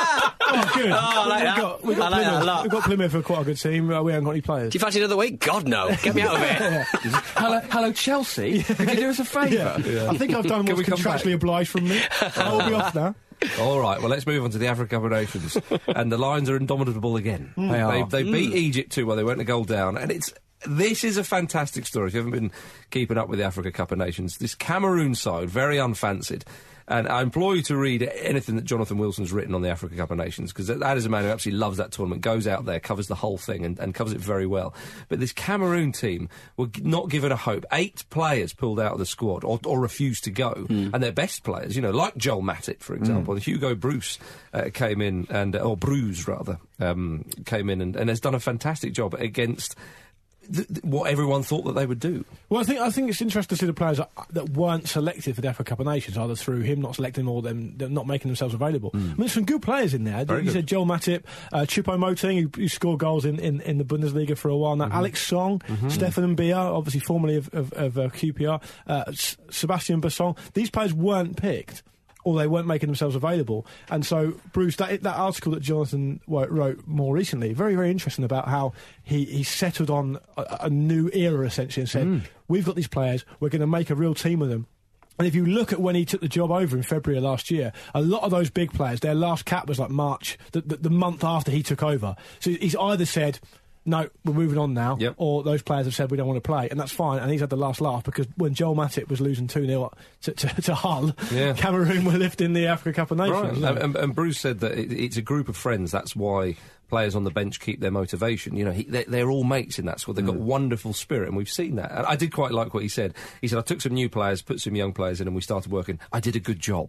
oh, good. Oh, I like we've that. got, we've got I like that a Plymouth. lot. We've got Plymouth for quite a good team. Uh, we haven't got any players. Do you fancy another week? God, no. Get me out of here. hello, hello, Chelsea. Could you do us a favour? Yeah. Yeah. I think I've done Can what's we come contractually back? obliged from me. I'll be off now. All right, well, let's move on to the Africa Cup of Nations. And the Lions are indomitable again. Mm. They are. They, they beat Mm. Egypt two while they went a goal down. And it's this is a fantastic story. If you haven't been keeping up with the Africa Cup of Nations, this Cameroon side, very unfancied. And I implore you to read anything that Jonathan Wilson's written on the Africa Cup of Nations, because that, that is a man who absolutely loves that tournament, goes out there, covers the whole thing, and, and covers it very well. But this Cameroon team were g- not given a hope. Eight players pulled out of the squad, or, or refused to go, Mm. and their best players, you know, like Joel Matip, for example, and Hugo Bruce uh, came in, and uh, or Bruce, rather, um, came in and, and has done a fantastic job against th- th- what everyone thought that they would do. Well, I think I think it's interesting to see the players that, that weren't selected for the Africa Cup of Nations, either through him not selecting them or them, them not making themselves available. I mean, there's some good players in there. Very you good. said Joel Matip, uh, Choupo-Moting, who, who scored goals in, in, in the Bundesliga for a while now. Alex Song, Stefan Mbia, obviously formerly of, of, of uh, Q P R, uh, S- Sebastian Basson. These players weren't picked, or they weren't making themselves available. And so, Bruce, that, that article that Jonathan wrote, wrote more recently, very, very interesting about how he, he settled on a, a new era, essentially, and said, we've got these players, we're going to make a real team of them. And if you look at when he took the job over in February of last year, a lot of those big players, their last cap was like March, the, the, the month after he took over. So he's either said, no, we're moving on now, Yep. or those players have said we don't want to play, and that's fine, and he's had the last laugh, because when Joel Matip was losing two nil to, to, to Hull, Yeah. Cameroon were lifting the Africa Cup of Nations. Right. you know. And, and, and Bruce said that it, it's a group of friends. That's why players on the bench keep their motivation. You know, he, they're, they're all mates in that squad. They've got wonderful spirit, and we've seen that. And I did quite like what he said. He said, I took some new players, put some young players in, and we started working. I did a good job.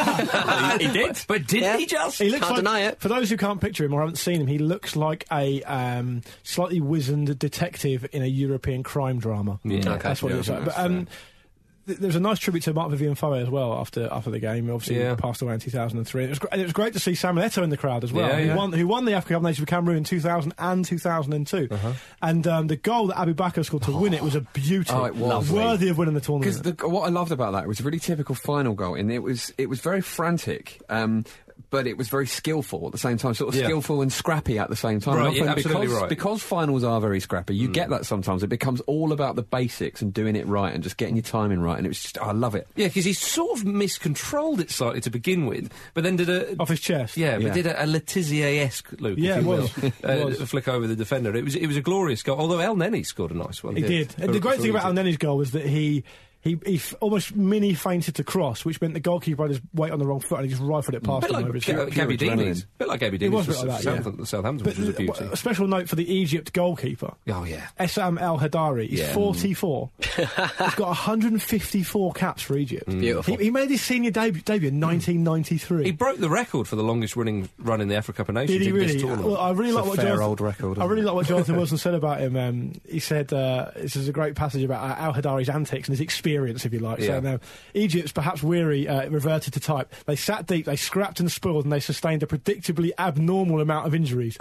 he, he did. But, but didn't Yeah. he just? He looks Can't like, deny it. For those who can't picture him or haven't seen him, he looks like a um, slightly wizened detective in a European crime drama. Yeah. Okay. That's what Yeah, he looks like. that's But um, th- there was a nice tribute to Mark Vivian Foe as well after after the game. Obviously, Yeah. he passed away in two thousand three. It was, gr- and it was great to see Samuel Eto'o in the crowd as well, Yeah, who, yeah. Won, who won the Africa Cup of Nations for Cameroon in two thousand and two thousand two. Uh-huh. And um, the goal that Abu Bakr scored to win it was a beauty. Oh, it was. Lovely. Worthy of winning the tournament. Because what I loved about that was a really typical final goal, and it was it was very frantic. Um, but it was very skillful at the same time, sort of Yeah. skillful and scrappy at the same time. Right, And yeah, often absolutely because, right. because finals are very scrappy, you get that sometimes. It becomes all about the basics and doing it right and just getting your timing right, and it was just, oh, I love it. Yeah, because he sort of miscontrolled it slightly to begin with, but then did a... Off his chest. Yeah, but Yeah. did a, a Letizia-esque, Luke, Yeah, if you it will, was. It uh, was. a flick over the defender. It was it was a glorious goal, although El Neni scored a nice one. He yeah, did. And for- the great for thing about Al Egypt. Neni's goal was that he he, he f- almost mini feinted to cross, which meant the goalkeeper had his weight on the wrong foot and he just rifled it past bit him like over his Ga- head. Gabby pure adrenaline. Dini's. A bit like Gabby It Dini's was a for bit like that, yeah. Southampton, Southampton, But which was a uh, beauty. a special note for the Egypt goalkeeper. Oh, yeah. Essam El Hadari. He's Yeah. forty-four. He's got one hundred fifty-four caps for Egypt. Beautiful. He, he made his senior debut, debut in nineteen ninety-three. He broke the record for the longest running run in the Africa Cup of Nations Did he in really? this tournament. Well, I really like a what fair Jonathan, old record, I isn't really it? like what Jonathan Wilson said about him. Um, he said uh, this is a great passage about uh, Al Hadari's antics and his experience, if you like. Yeah. So now Egypt's perhaps weary uh, reverted to type. They sat deep, they scrapped and spoiled, and they sustained a predictably abnormal amount of injuries.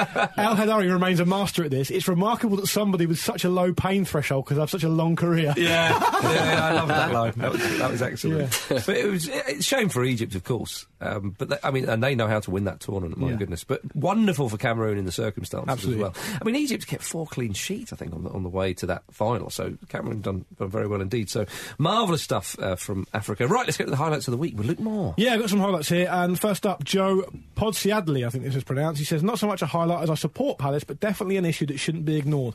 Al Hadari remains a master at this. It's remarkable that somebody with such a low pain threshold could have such a long career. Yeah, yeah, I love that line. That was, that was excellent. But it was it's a shame for Egypt, of course. Um, but they, I mean, and they know how to win that tournament. My Yeah. goodness! But wonderful for Cameroon in the circumstances Absolutely. as well. I mean, Egypt kept four clean sheets, I think, on the, on the way to that final. So Cameroon done, done very well indeed. So marvellous stuff uh, from Africa. Right, let's get to the highlights of the week with Luke Moore. Yeah, I've got some highlights here. And first up, Joe Podsiadly, I think this is pronounced. He says, not so much a highlight as I support Palace, but definitely an issue that shouldn't be ignored.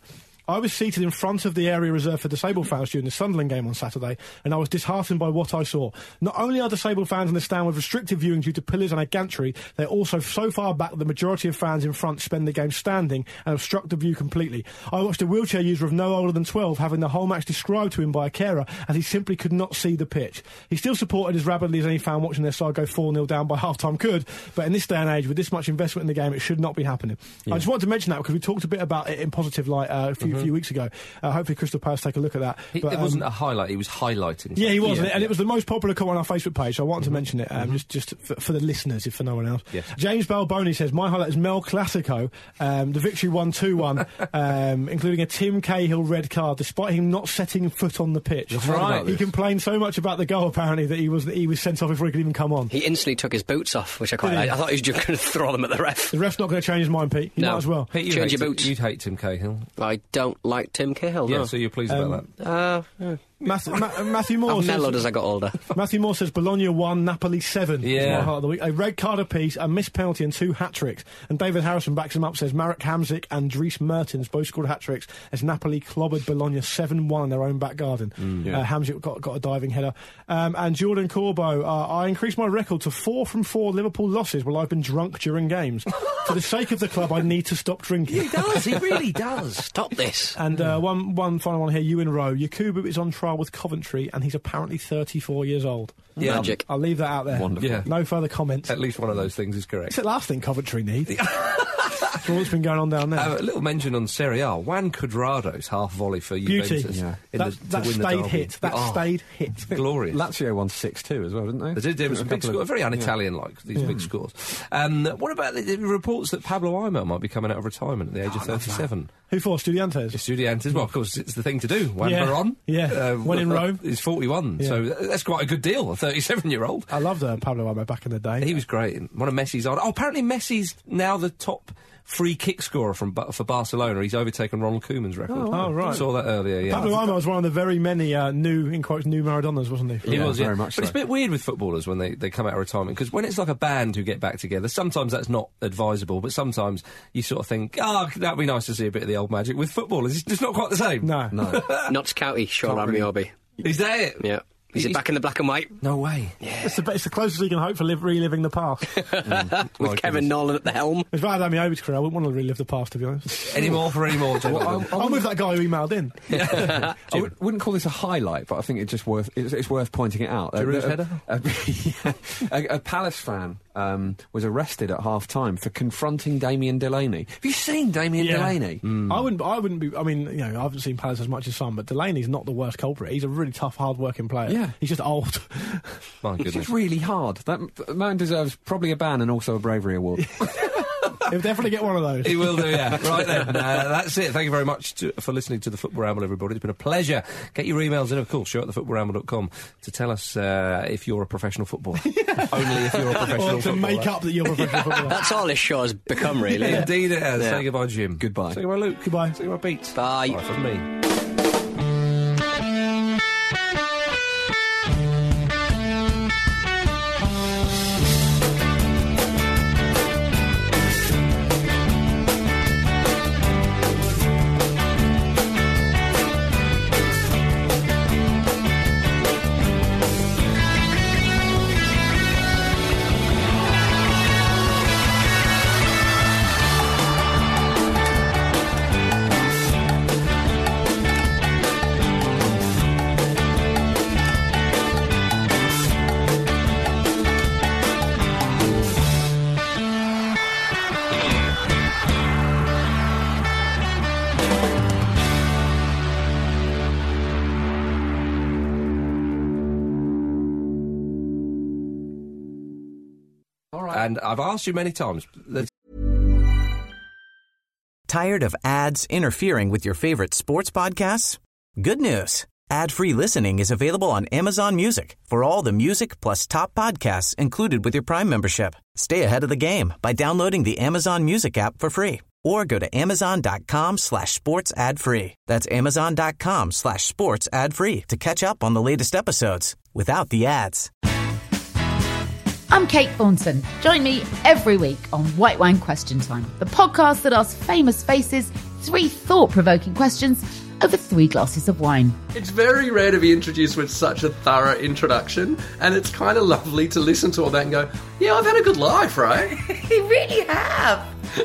I was seated in front of the area reserved for disabled fans during the Sunderland game on Saturday, and I was disheartened by what I saw. Not only are disabled fans in the stand with restricted viewing due to pillars and a gantry, they're also so far back that the majority of fans in front spend the game standing and obstruct the view completely. I watched a wheelchair user of no older than twelve having the whole match described to him by a carer, as he simply could not see the pitch. He still supported as rabidly as any fan watching their side go four nil down by half-time could, but in this day and age, with this much investment in the game, it should not be happening. Yeah. I just wanted to mention that because we talked a bit about it in positive light uh, a few, mm-hmm. few weeks ago. Uh, hopefully Crystal Palace take a look at that. He, but, it wasn't um, a highlight, he was highlighting. Yeah, he was, yeah, and, it, and yeah. it was the most popular comment on our Facebook page, so I wanted mm-hmm. to mention it, um, mm-hmm. just, just for, for the listeners, if for no one else. Yes. James Balboni says, my highlight is Mel Classico, um, the victory won two one, um, including a Tim Cahill red card, despite him not setting foot on the pitch. That's right. He complained so much about the goal, apparently, that he was that he was sent off before he could even come on. He instantly took his boots off, which I quite like. I thought he was just going to throw them at the ref. The ref's not going to change his mind, Pete. He no. might as well. Pete, you change hate your boots. You'd hate Tim Cahill. I don't like Tim Cahill, Yeah, no. so you're pleased Um, about that. Uh, yeah. Matthew, Ma- Matthew Moore I've says, mellowed as I got older. Matthew Moore says Bologna one, Napoli seven. Yeah. Is my heart of the week. A red card apiece, a missed penalty, and two hat tricks. And David Harrison backs him up. Says Marek Hamzik and Dries Mertens both scored hat tricks as Napoli clobbered Bologna seven one in their own back garden. Mm, yeah. uh, Hamzik got got a diving header. Um, and Jordan Corbo, uh, I increased my record to four from four Liverpool losses while I've been drunk during games. For the sake of the club, I need to stop drinking. He does. He really does. Stop this. And uh, one one final one here. You in row. Yakubu is on trial with Coventry, and he's apparently thirty-four years old. Yeah. Magic. I'll leave that out there. Wonderful. Yeah. No further comments. At least one of those things is correct. It's the last thing Coventry need. That's all that's been going on down there. Uh, a little mention on Serie A. Juan Cuadrado's half volley for Beauty. Juventus. Yeah. in That, the, to that win the stayed derby. hit. That Oh, stayed hit. glorious. Lazio won six two as well, didn't they? They did. There was a big score. Very un-Italian-like, these Yeah. big scores. Um, what about the, the reports that Pablo Aimar might be coming out of retirement at the age Oh, of thirty-seven? Who for? Studiantes? Estudiantes, well, of course, it's the thing to do. Juan Yeah. Perón. Yeah. Uh, When in Rome. He's forty-one, Yeah. so that's quite a good deal, a thirty-seven-year-old. I loved uh, Pablo Aimar back in the day. He was great. One of Messi's on. Oh, apparently Messi's now the top free kick scorer from Ba- for Barcelona. He's overtaken Ronald Koeman's record. Oh, right. Oh, right. Saw that earlier, yeah. Pablo Aimar was one of the very many uh, new, in quotes, new Maradonas, wasn't he? He Yeah, was, yeah. very much But it's so. a bit weird with footballers when they, they come out of retirement, because when it's like a band who get back together, sometimes that's not advisable, but sometimes you sort of think, oh, that'd be nice to see a bit of the old magic. With footballers, it's just not quite the same. No. No. Notts County, Sean Can't really- Ramiobi. Is that it? Yeah. Is it He's- back in the black and white? No way. It's, the, it's the closest you can hope for live, reliving the past. With My Kevin goodness. Nolan at the helm? It's bad having Obi's career. I wouldn't want to relive the past, to be honest. Any more for any more, gentlemen? I'm with that guy who emailed in. I w- wouldn't call this a highlight, but I think it's just worth it's, it's worth pointing it out. Giroud's a, header? A, yeah, a, a Palace fan um, was arrested at half time for confronting Damien Delaney. Have you seen Damien Yeah. Delaney? I wouldn't. I wouldn't be. I mean, you know, I haven't seen Palace as much as some, but Delaney's not the worst culprit. He's a really tough, hard-working player. Yeah. He's just old. My It's goodness. just really hard. That, that man deserves probably a ban and also a bravery award. He'll definitely get one of those. He will do, yeah. Right then, uh, that's it. Thank you very much to, for listening to the Football Ramble, everybody. It's been a pleasure. Get your emails in, of course, show at the football ramble dot com to tell us uh, if you're a professional footballer. Only if you're a professional Or to footballer. make up that you're a professional footballer. That's all this show has become, really. Indeed it has. Yeah. Say goodbye, Jim. Goodbye. Say goodbye, Luke. Goodbye. Say goodbye, Pete. Bye. Bye from me. And I've asked you many times. Let's Tired of ads interfering with your favorite sports podcasts? Good news. Ad-free listening is available on Amazon Music for all the music plus top podcasts included with your Prime membership. Stay ahead of the game by downloading the Amazon Music app for free or go to amazon.com slash sports ad free. That's amazon.com slash sports ad free to catch up on the latest episodes without the ads. I'm Kate Thornton. Join me every week on White Wine Question Time, the podcast that asks famous faces Three thought-provoking questions over three glasses of wine. It's very rare to be introduced with such a thorough introduction, and it's kind of lovely to listen to all that and go, yeah, I've had a good life, right? You really have.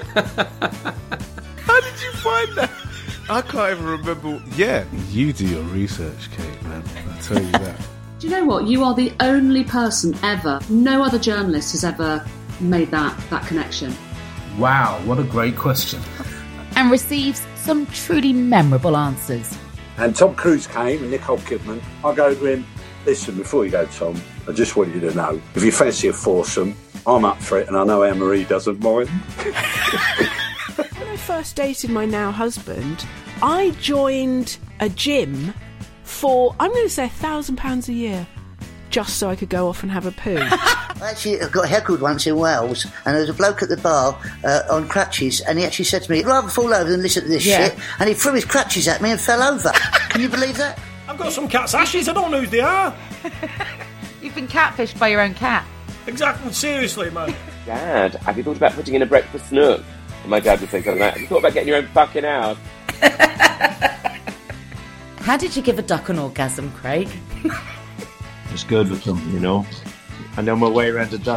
How did you find that? I can't even remember. Yeah, you do your research, Kate, man. I'll tell you that. Do you know what? You are the only person ever, no other journalist has ever made that, that connection. Wow, what a great question. And receives some truly memorable answers. And Tom Cruise came and Nicole Kidman. I go to him, listen, before you go, Tom, I just want you to know, if you fancy a foursome, I'm up for it, and I know Anne-Marie doesn't mind. When I first dated my now husband, I joined a gym for, I'm going to say, a thousand pounds a year, just so I could go off and have a poo. I actually got heckled once in Wales, and there was a bloke at the bar uh, on crutches, and he actually said to me, "I'd rather fall over than listen to this Yeah. shit," and he threw his crutches at me and fell over. Can you believe that? I've got some cat's ashes, I don't know who they are. You've been catfished by your own cat. Exactly, seriously, man. Dad, have you thought about putting in a breakfast nook? And my dad would say something like, have you thought about getting your own fucking house? How did you give a duck an orgasm, Craig? Just good with them, you know. I know my way around a duck.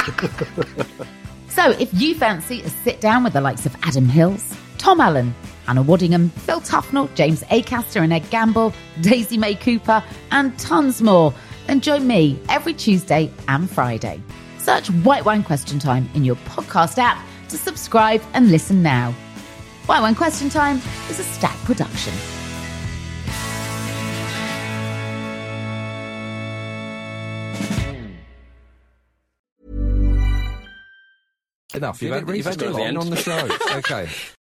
So if you fancy a sit down with the likes of Adam Hills, Tom Allen, Hannah Waddingham, Phil Tufnell, James Acaster and Ed Gamble, Daisy May Cooper, and tons more, then join me every Tuesday and Friday. Search White Wine Question Time in your podcast app to subscribe and listen now. White Wine Question Time is a Stack production. Enough. You've You've had- had, you've had you've your had line on the show. Okay.